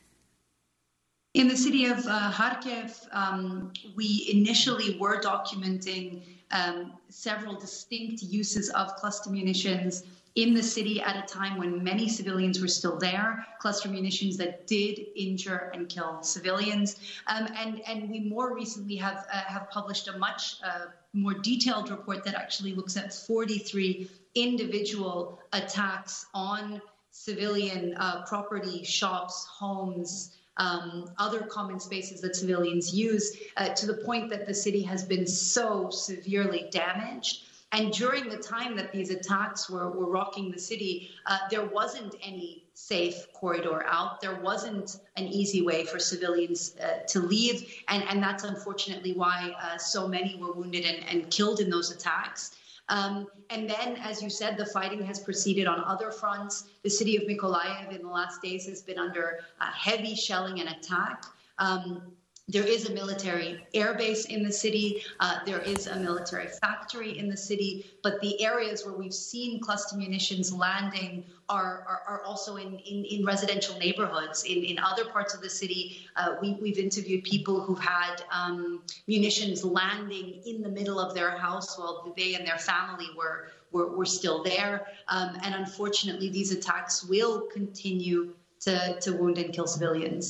In the city of uh, Kharkiv, um, we initially were documenting um, several distinct uses of cluster munitions in the city at a time when many civilians were still there, cluster munitions that did injure and kill civilians. Um, and, and we more recently have, uh, have published a much uh, more detailed report that actually looks at forty-three individual attacks on civilian uh, property, shops, homes, Um, other common spaces that civilians use, uh, to the point that the city has been so severely damaged. And during the time that these attacks were, were rocking the city, uh, there wasn't any safe corridor out. There wasn't an easy way for civilians uh, to leave. And, and that's unfortunately why uh, so many were wounded and, and killed in those attacks. Um, and then, as you said, the fighting has proceeded on other fronts. The city of Mykolaiv in the last days has been under uh, heavy shelling and attack. Um, there is a military airbase in the city. Uh, there is a military factory in the city. But the areas where we've seen cluster munitions landing are, are, are also in, in, in residential neighborhoods. In, in other parts of the city, uh, we, we've interviewed people who've had um, munitions landing in the middle of their house while they and their family were, were, were still there. Um, and unfortunately, these attacks will continue to, to wound and kill civilians.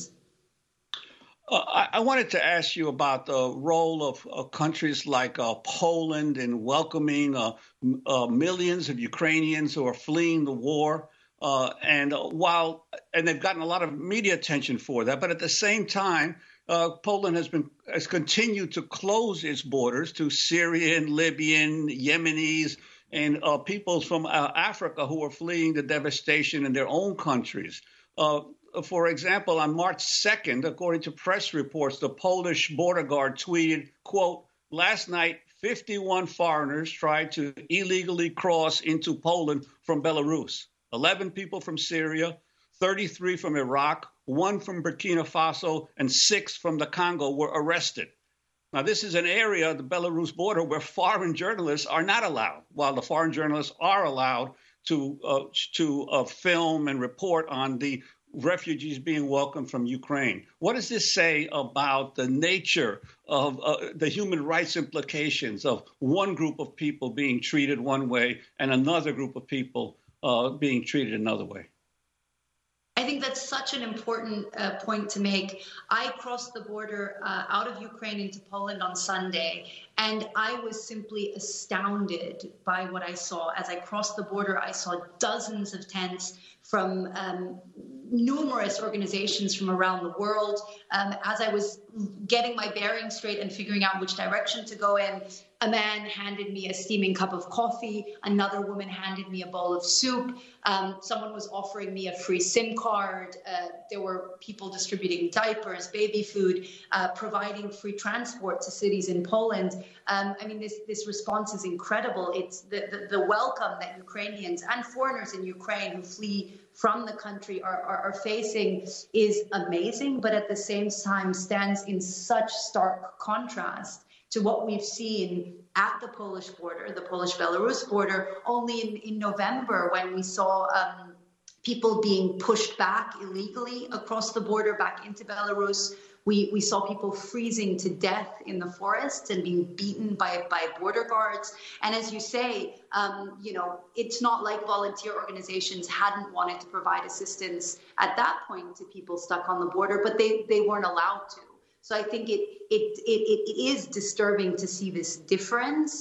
Uh, I, I wanted to ask you about the role of uh, countries like uh, Poland in welcoming uh, m- uh, millions of Ukrainians who are fleeing the war. Uh, and uh, while and they've gotten a lot of media attention for that, but at the same time, uh, Poland has been has continued to close its borders to Syrian, Libyan, Yemenis, and uh, peoples from uh, Africa who are fleeing the devastation in their own countries. Uh, For example, on March second, according to press reports, the Polish border guard tweeted, quote, "Last night, fifty-one foreigners tried to illegally cross into Poland from Belarus. eleven people from Syria, thirty-three from Iraq, one from Burkina Faso, and six from the Congo were arrested." Now, this is an area, the Belarus border, where foreign journalists are not allowed, while the foreign journalists are allowed to, uh, to uh, film and report on the refugees being welcomed from Ukraine. What does this say about the nature of uh, the human rights implications of one group of people being treated one way and another group of people uh, being treated another way?
I think that's such an important uh, point to make. I crossed the border uh, out of Ukraine into Poland on Sunday, and I was simply astounded by what I saw. As I crossed the border, I saw dozens of tents from um, numerous organizations from around the world. Um, as I was getting my bearings straight and figuring out which direction to go in, a man handed me a steaming cup of coffee. Another woman handed me a bowl of soup. Um, someone was offering me a free SIM card. Uh, there were people distributing diapers, baby food, uh, providing free transport to cities in Poland. Um, I mean, this, this response is incredible. It's the, the, the welcome that Ukrainians and foreigners in Ukraine who flee from the country are, are, are facing is amazing, but at the same time stands in such stark contrast to what we've seen at the Polish border, the Polish-Belarus border, only in, in November when we saw um, people being pushed back illegally across the border back into Belarus. We, we saw people freezing to death in the forests and being beaten by, by border guards. And as you say, um, you know, it's not like volunteer organizations hadn't wanted to provide assistance at that point to people stuck on the border, but they, they weren't allowed to. So I think it, it, it, it is disturbing to see this difference.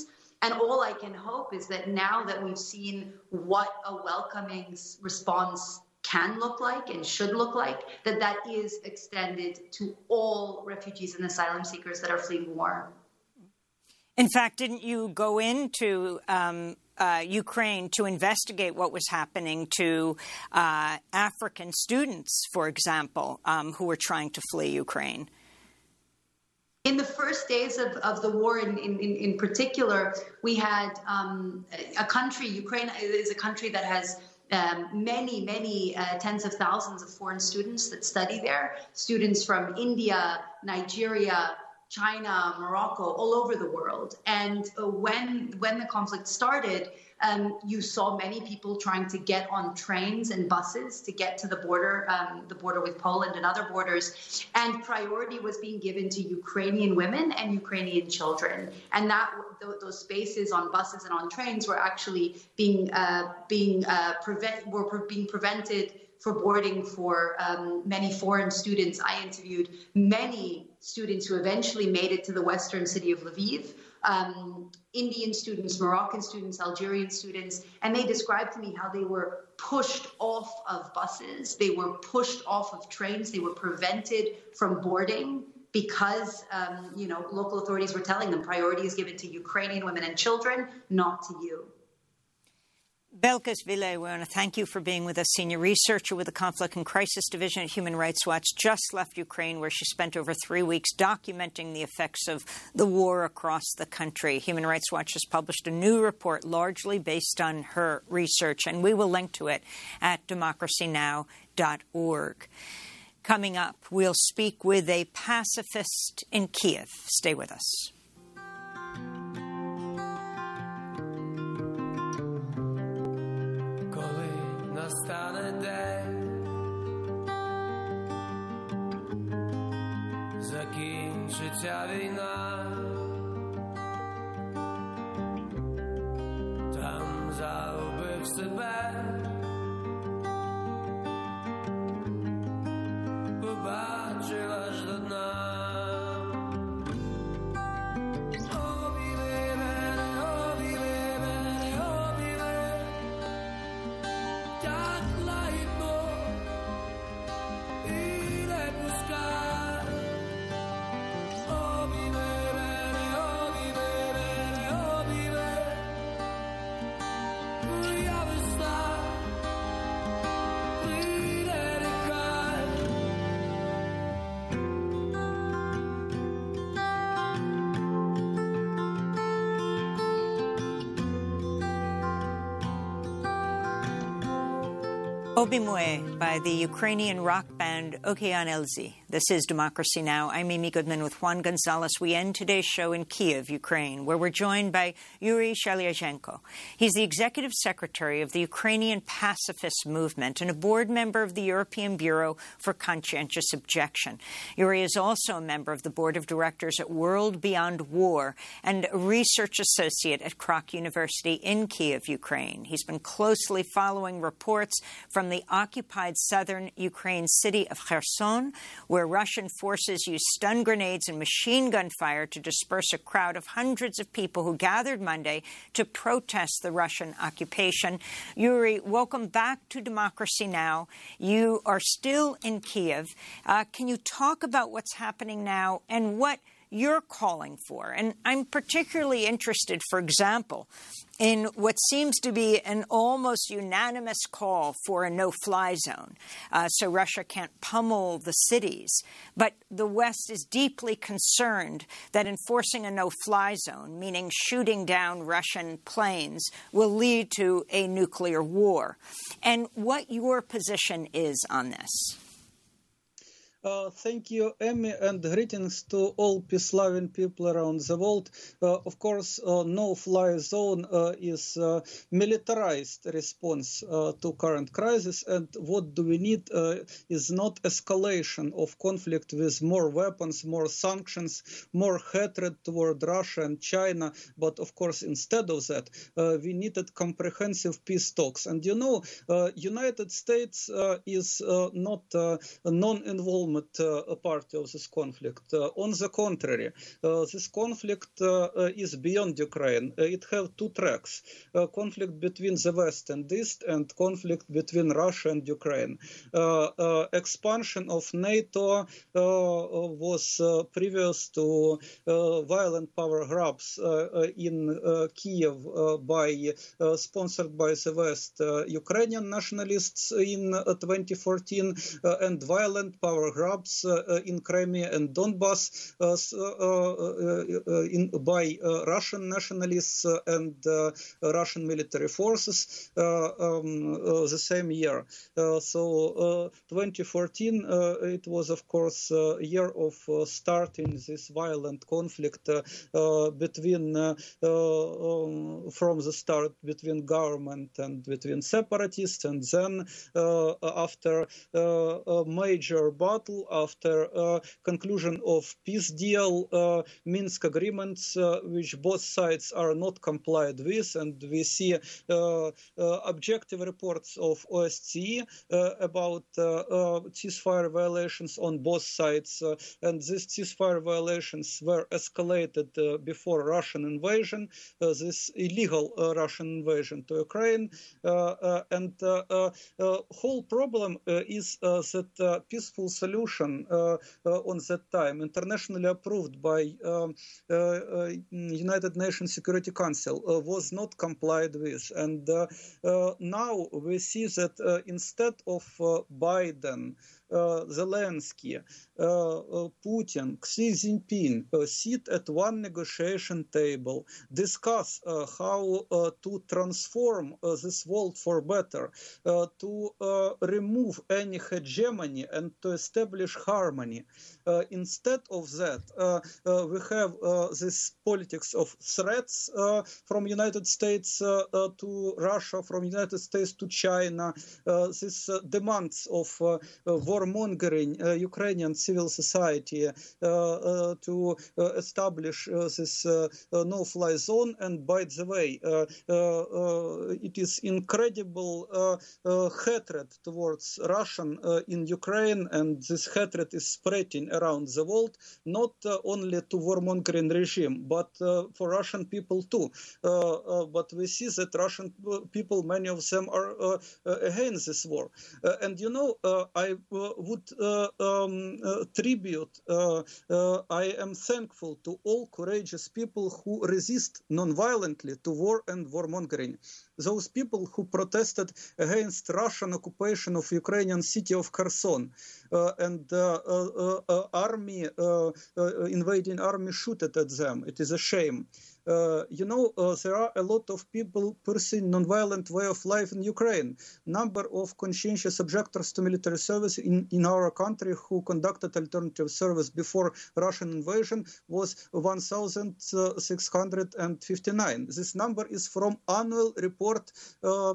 And all I can hope is that now that we've seen what a welcoming response can look like and should look like, that that is extended to all refugees and asylum seekers that are fleeing war.
In fact, didn't you go into um, uh, Ukraine to investigate what was happening to uh, African students, for example, um, who were trying to flee Ukraine?
In the first days of, of the war, in, in, in particular, we had um, a country, Ukraine is a country that has um, many, many uh, tens of thousands of foreign students that study there, students from India, Nigeria, China, Morocco, all over the world. And uh, when, when the conflict started, Um, you saw many people trying to get on trains and buses to get to the border, um, the border with Poland and other borders. And priority was being given to Ukrainian women and Ukrainian children. And that th- those spaces on buses and on trains were actually being uh, being uh, prevent were pre- being prevented for boarding for um, many foreign students. I interviewed many students who eventually made it to the western city of Lviv. Um, Indian students, Moroccan students, Algerian students, and they described to me how they were pushed off of buses, they were pushed off of trains, they were prevented from boarding because, um, you know, local authorities were telling them priority is given to Ukrainian women and children, not to you.
Belkis Vile, we want to thank you for being with us. Senior researcher with the Conflict and Crisis Division at Human Rights Watch, just left Ukraine, where she spent over three weeks documenting the effects of the war across the country. Human Rights Watch has published a new report largely based on her research, and we will link to it at democracy now dot org. Coming up, we'll speak with a pacifist in Kiev. Stay with us.
Настане день, закінчиться війна, там загубив себе, побачив аж до дна.
Obimue by the Ukrainian rock band Okean Elzy. This is Democracy Now! I'm Amy Goodman with Juan Gonzalez. We end today's show in Kiev, Ukraine, where we're joined by Yuri Shalyazhenko. He's the executive secretary of the Ukrainian Pacifist Movement and a board member of the European Bureau for Conscientious Objection. Yuri is also a member of the board of directors at World Beyond War and a research associate at Kroc University in Kiev, Ukraine. He's been closely following reports from the occupied southern Ukraine city of Kherson, where Russian forces used stun grenades and machine gun fire to disperse a crowd of hundreds of people who gathered Monday to protest the Russian occupation. Yuri, welcome back to Democracy Now! You are still in Kiev. Uh, can you talk about what's happening now and what you're calling for? And I'm particularly interested, for example, in what seems to be an almost unanimous call for a no-fly zone, uh, so Russia can't pummel the cities. But the West is deeply concerned that enforcing a no-fly zone, meaning shooting down Russian planes, will lead to a nuclear war. And what your position is on this?
Uh, thank you, Emmy, and greetings to all peace-loving people around the world. Uh, of course, uh, no-fly zone uh, is a militarized response uh, to current crisis, and what do we need uh, is not escalation of conflict with more weapons, more sanctions, more hatred toward Russia and China, but of course, instead of that, uh, we needed comprehensive peace talks. And you know, uh, United States uh, is uh, not uh, a non-involvement legitimate uh, party of this conflict. Uh, on the contrary, uh, this conflict uh, uh, is beyond Ukraine. Uh, it has two tracks, uh, conflict between the West and East and conflict between Russia and Ukraine. Uh, uh, expansion of NATO uh, was uh, previous to uh, violent power grabs uh, uh, in uh, Kiev uh, by uh, sponsored by the West uh, Ukrainian nationalists in uh, twenty fourteen uh, and violent power grabs uh, in Crimea and Donbass uh, uh, uh, in, by uh, Russian nationalists uh, and uh, Russian military forces uh, um, uh, the same year. Uh, so uh, twenty fourteen, uh, it was of course a year of uh, starting this violent conflict uh, uh, between uh, uh, um, from the start between government and between separatists, and then uh, after uh, a major battle, after uh, conclusion of peace deal, uh, Minsk agreements, uh, which both sides are not complied with, and we see uh, uh, objective reports of O S C E uh, about uh, uh, ceasefire violations on both sides, uh, and these ceasefire violations were escalated uh, before Russian invasion, uh, this illegal uh, Russian invasion to Ukraine, uh, uh, and uh, uh, uh, whole problem uh, is uh, that uh, peaceful solution uh, uh, on that time, internationally approved by um, uh, uh, United Nations Security Council, uh, was not complied with, and uh, uh, now we see that uh, instead of uh, Biden, Uh, Zelensky, uh, uh, Putin, Xi Jinping uh, sit at one negotiation table, discuss uh, how uh, to transform uh, this world for better, uh, to uh, remove any hegemony and to establish harmony. Uh, instead of that, uh, uh, we have uh, this politics of threats uh, from United States uh, uh, to Russia, from United States to China, uh, this uh, demands of uh, uh, warmongering uh, Ukrainian civil society uh, uh, to uh, establish uh, this uh, uh, no-fly zone. And by the way, uh, uh, uh, it is incredible uh, uh, hatred towards Russian uh, in Ukraine, and this hatred is spreading around the world, not uh, only to warmongering regime, but uh, for Russian people too. Uh, uh, but we see that Russian people, many of them are uh, uh, against this war. Uh, and you know, uh, I uh, would uh, um, uh, tribute, uh, uh, I am thankful to all courageous people who resist non-violently to war and warmongering. Those people who protested against Russian occupation of Ukrainian city of Kherson, uh, and uh, uh, uh, army, uh, uh, invading army shoot at them. It is a shame. Uh, you know, uh, there are a lot of people pursuing non-violent way of life in Ukraine. Number of conscientious objectors to military service in, in our country who conducted alternative service before Russian invasion was one thousand six hundred fifty-nine. This number is from annual report uh,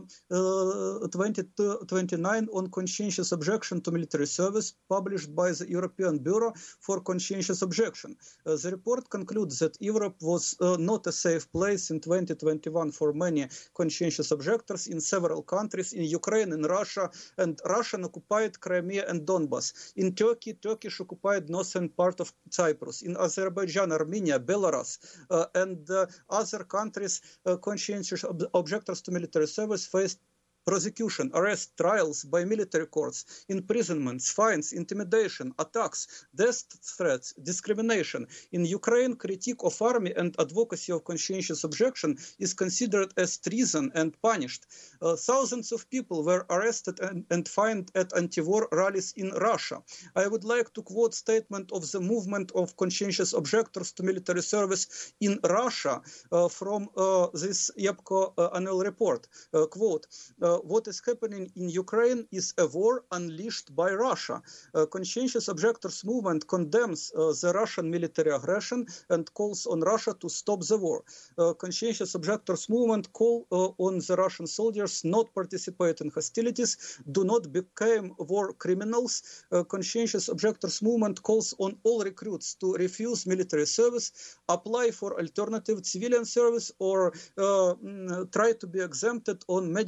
uh, twenty twenty-nine on conscientious objection to military service, published by the European Bureau for Conscientious Objection. Uh, the report concludes that Europe was uh, not a safe place in twenty twenty-one for many conscientious objectors in several countries, in Ukraine, in Russia, and Russian occupied Crimea and Donbass, in Turkey, Turkish occupied northern part of Cyprus, in Azerbaijan, Armenia, Belarus, uh, and uh, other countries, uh, conscientious ob- objectors to military service faced prosecution, arrest, trials by military courts, imprisonments, fines, intimidation, attacks, death threats, discrimination. In Ukraine, critique of army and advocacy of conscientious objection is considered as treason and punished. Uh, thousands of people were arrested and, and fined at anti-war rallies in Russia. I would like to quote statement of the movement of conscientious objectors to military service in Russia uh, from uh, this YEPCO uh, annual report. Uh, quote, uh, what is happening in Ukraine is a war unleashed by Russia. Uh, conscientious objectors movement condemns uh, the Russian military aggression and calls on Russia to stop the war. Uh, conscientious objectors movement call uh, on the Russian soldiers not participate in hostilities, do not become war criminals. Uh, conscientious objectors movement calls on all recruits to refuse military service, apply for alternative civilian service, or uh, try to be exempted on medical grounds.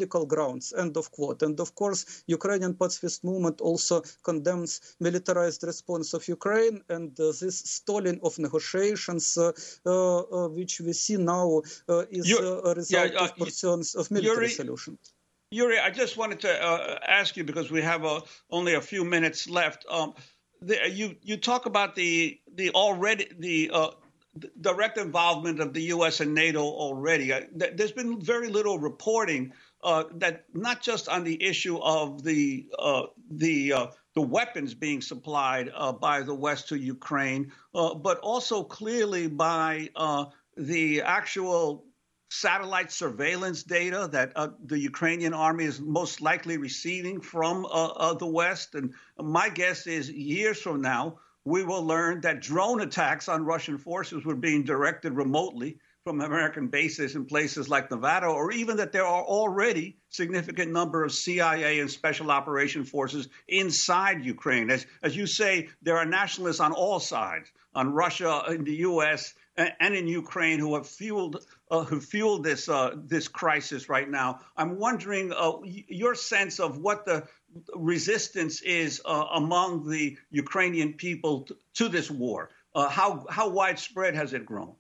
grounds, end of quote. And of course, Ukrainian pacifist movement also condemns militarized response of Ukraine and uh, this stalling of negotiations, uh, uh, uh, which we see now uh, is uh, a result yeah, uh, of pursuits of military
Yuri,
solutions.
Yuri, I just wanted to uh, ask you, because we have uh, only a few minutes left. Um, the, you you talk about the the already the uh, direct involvement of the U S and NATO already. Uh, th- there's been very little reporting uh, that not just on the issue of the uh, the uh, the weapons being supplied uh, by the West to Ukraine, uh, but also clearly by uh, the actual satellite surveillance data that uh, the Ukrainian army is most likely receiving from uh, uh, the West. And my guess is years from now, we will learn that drone attacks on Russian forces were being directed remotely from American bases in places like Nevada, or even that there are already significant number of C I A and special operation forces inside Ukraine. As, as you say, there are nationalists on all sides, on Russia, in the U S, and in Ukraine, who have fueled uh, who fueled this uh, this crisis right now. I'm wondering uh, your sense of what the resistance is uh, among the Ukrainian people t- to this war. Uh, how how widespread has it grown?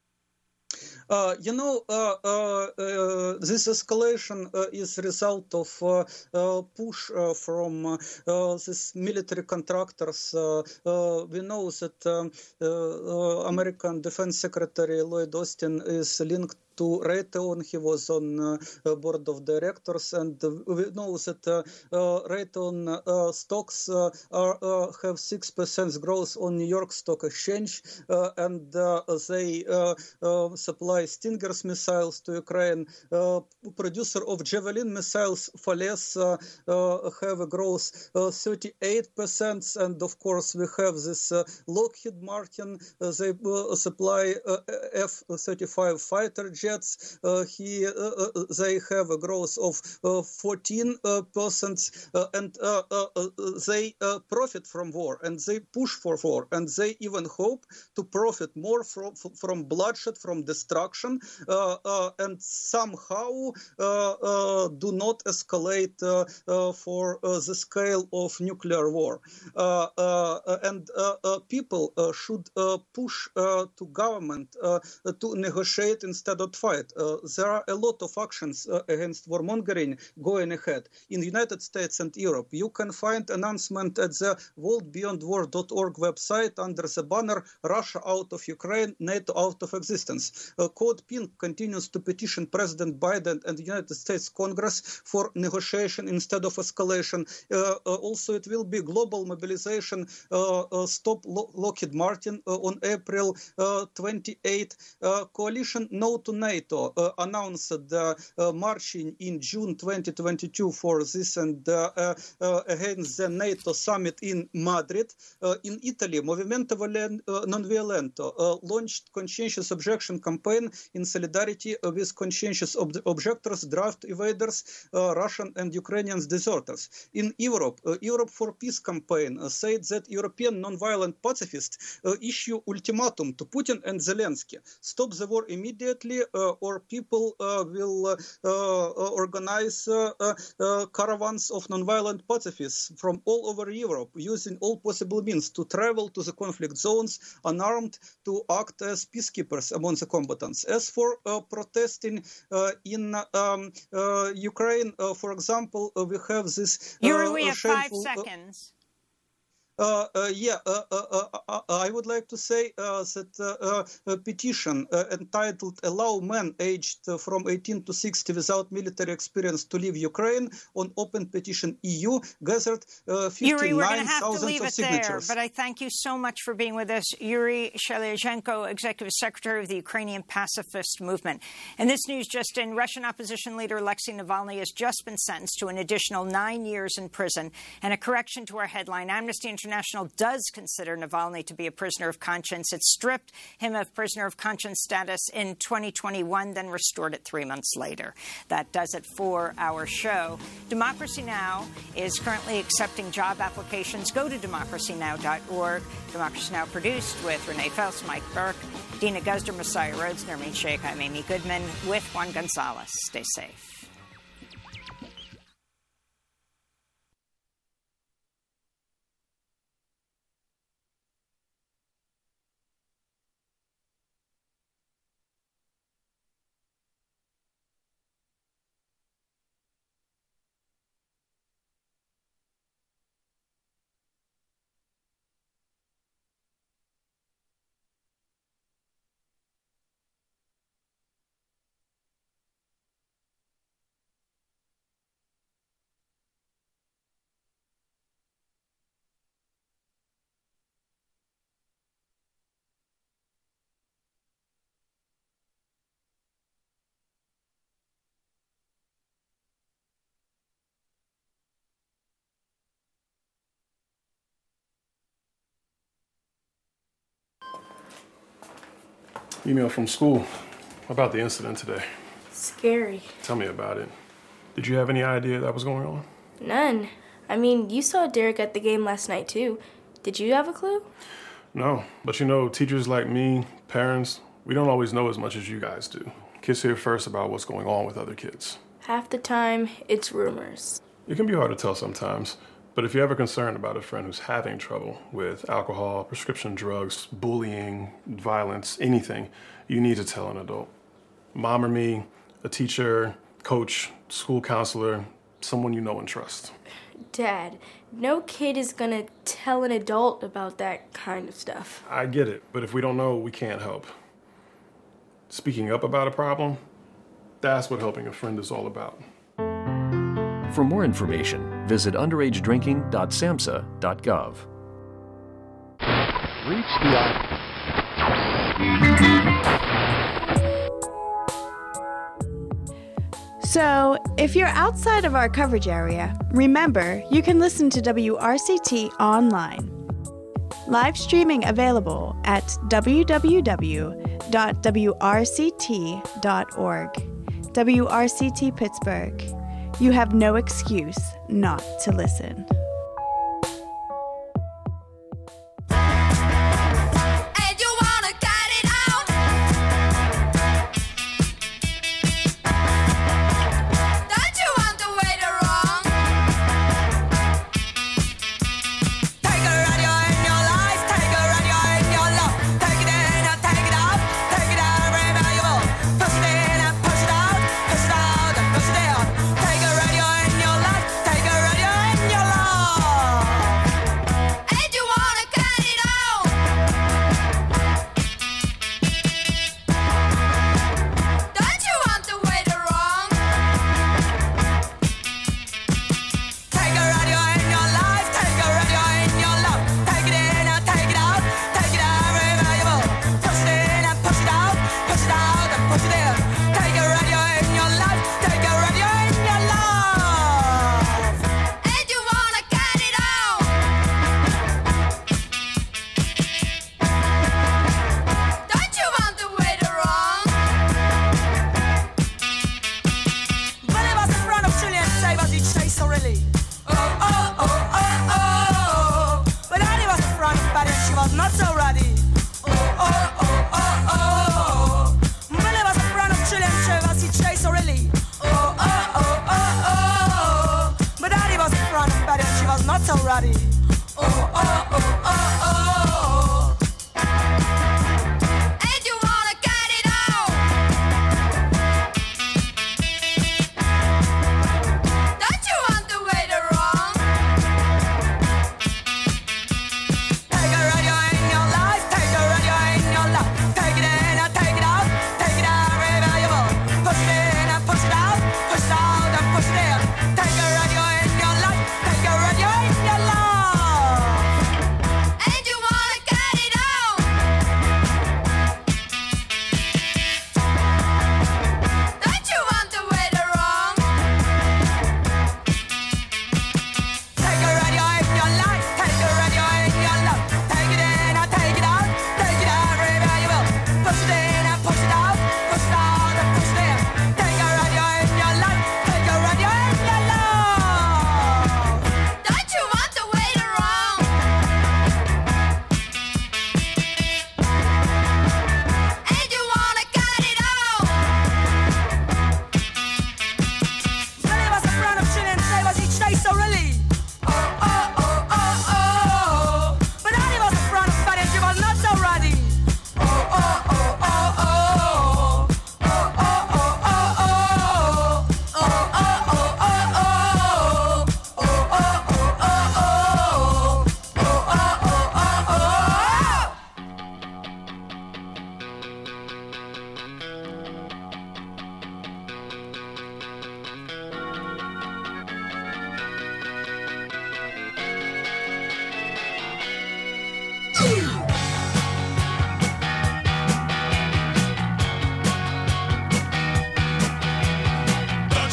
Uh, you know, uh, uh, uh, this escalation uh, is a result of uh, uh, push uh, from uh, uh, these military contractors. Uh, uh, we know that um, uh, uh, American Defense Secretary Lloyd Austin is linked to Raytheon. He was on uh, board of directors, and uh, we know that uh, uh, Raytheon uh, stocks uh, are, uh, have six percent growth on New York Stock Exchange, uh, and uh, they uh, uh, supply Stingers missiles to Ukraine. Uh, producer of Javelin missiles, Fales, uh, uh, have a growth uh, thirty-eight percent, and of course we have this uh, Lockheed Martin. Uh, they uh, supply uh, F thirty-five fighter jets. Uh, he, uh, uh, they have a growth of uh, fourteen percent, uh, and uh, uh, uh, they uh, profit from war, and they push for war, and they even hope to profit more from from bloodshed, from destruction, uh, uh, and somehow uh, uh, do not escalate uh, uh, for uh, the scale of nuclear war. Uh, uh, and uh, uh, people uh, should uh, push uh, to government uh, to negotiate instead of fight. Uh, there are a lot of actions uh, against warmongering going ahead in the United States and Europe. You can find announcement at the world beyond war dot org website under the banner "Russia out of Ukraine, NATO out of existence." Uh, Code Pink continues to petition President Biden and the United States Congress for negotiation instead of escalation. Uh, uh, also, it will be global mobilization. Uh, uh, stop Lo- Lockheed Martin uh, on April uh, twenty-eighth. Uh, Coalition No to NATO uh, announced uh, uh, marching in June twenty twenty-two for this and uh, uh, uh, against the NATO summit in Madrid. Uh, in Italy, Movimento Non Violento uh, launched conscientious objection campaign in solidarity with conscientious ob- objectors, draft evaders, uh, Russian and Ukrainian deserters. In Europe, uh, Europe for Peace campaign uh, said that European non-violent pacifists uh, issue ultimatum to Putin and Zelensky: stop the war immediately, uh, or people uh, will uh, uh, organize uh, uh, caravans of non-violent pacifists from all over Europe, using all possible means to travel to the conflict zones unarmed, to act as peacekeepers among the combatants. As for uh, protesting uh, in um, uh, Ukraine, uh, for example, uh, we have this. Uh,
Yuri, we have five
shameful,
seconds.
Uh, uh, yeah, uh, uh, uh, I would like to say uh, that uh, uh, a petition uh, entitled "Allow Men Aged from eighteen to sixty Without Military Experience to Leave Ukraine" on Open Petition E U gathered uh, fifty-nine thousand
leave it
signatures.
there, but I thank you so much for being with us, Yuri Shelyazhenko, Executive Secretary of the Ukrainian Pacifist Movement. And this news just in: Russian opposition leader Alexei Navalny has just been sentenced to an additional nine years in prison. And a correction to our headline: Amnesty International does consider Navalny to be a prisoner of conscience. It stripped him of prisoner of conscience status in twenty twenty-one, then restored it three months later. That does it for our show. Democracy Now! Is currently accepting job applications. Go to democracy now dot org. Democracy Now! Produced with Renee Feltz, Mike Burke, Dina Guzder, Messiah Rhodes, Nermeen Sheikh. I'm Amy Goodman with Juan Gonzalez. Stay safe.
Email from school about the incident today.
Scary.
Tell me about it. Did you have any idea that was going on?
None. I mean, you saw Derek at the game last night, too. Did you have a clue?
No, but you know, teachers like me, parents, we don't always know as much as you guys do. Kids hear first about what's going on with other kids.
Half the time, it's rumors.
It can be hard to tell sometimes, but if you're ever concerned about a friend who's having trouble with alcohol, prescription drugs, bullying, violence, anything, you need to tell an adult. Mom or me, a teacher, coach, school counselor, someone you know and trust.
Dad, no kid is gonna tell an adult about that kind of stuff.
I get it, but if we don't know, we can't help. Speaking up about a problem, that's what helping a friend is all about.
For more information, visit underage drinking dot samhsa dot gov.
Reach the
So, if you're outside of our coverage area, remember you can listen to W R C T online. Live streaming available at w w w dot w r c t dot org. W R C T Pittsburgh. You have no excuse not to listen.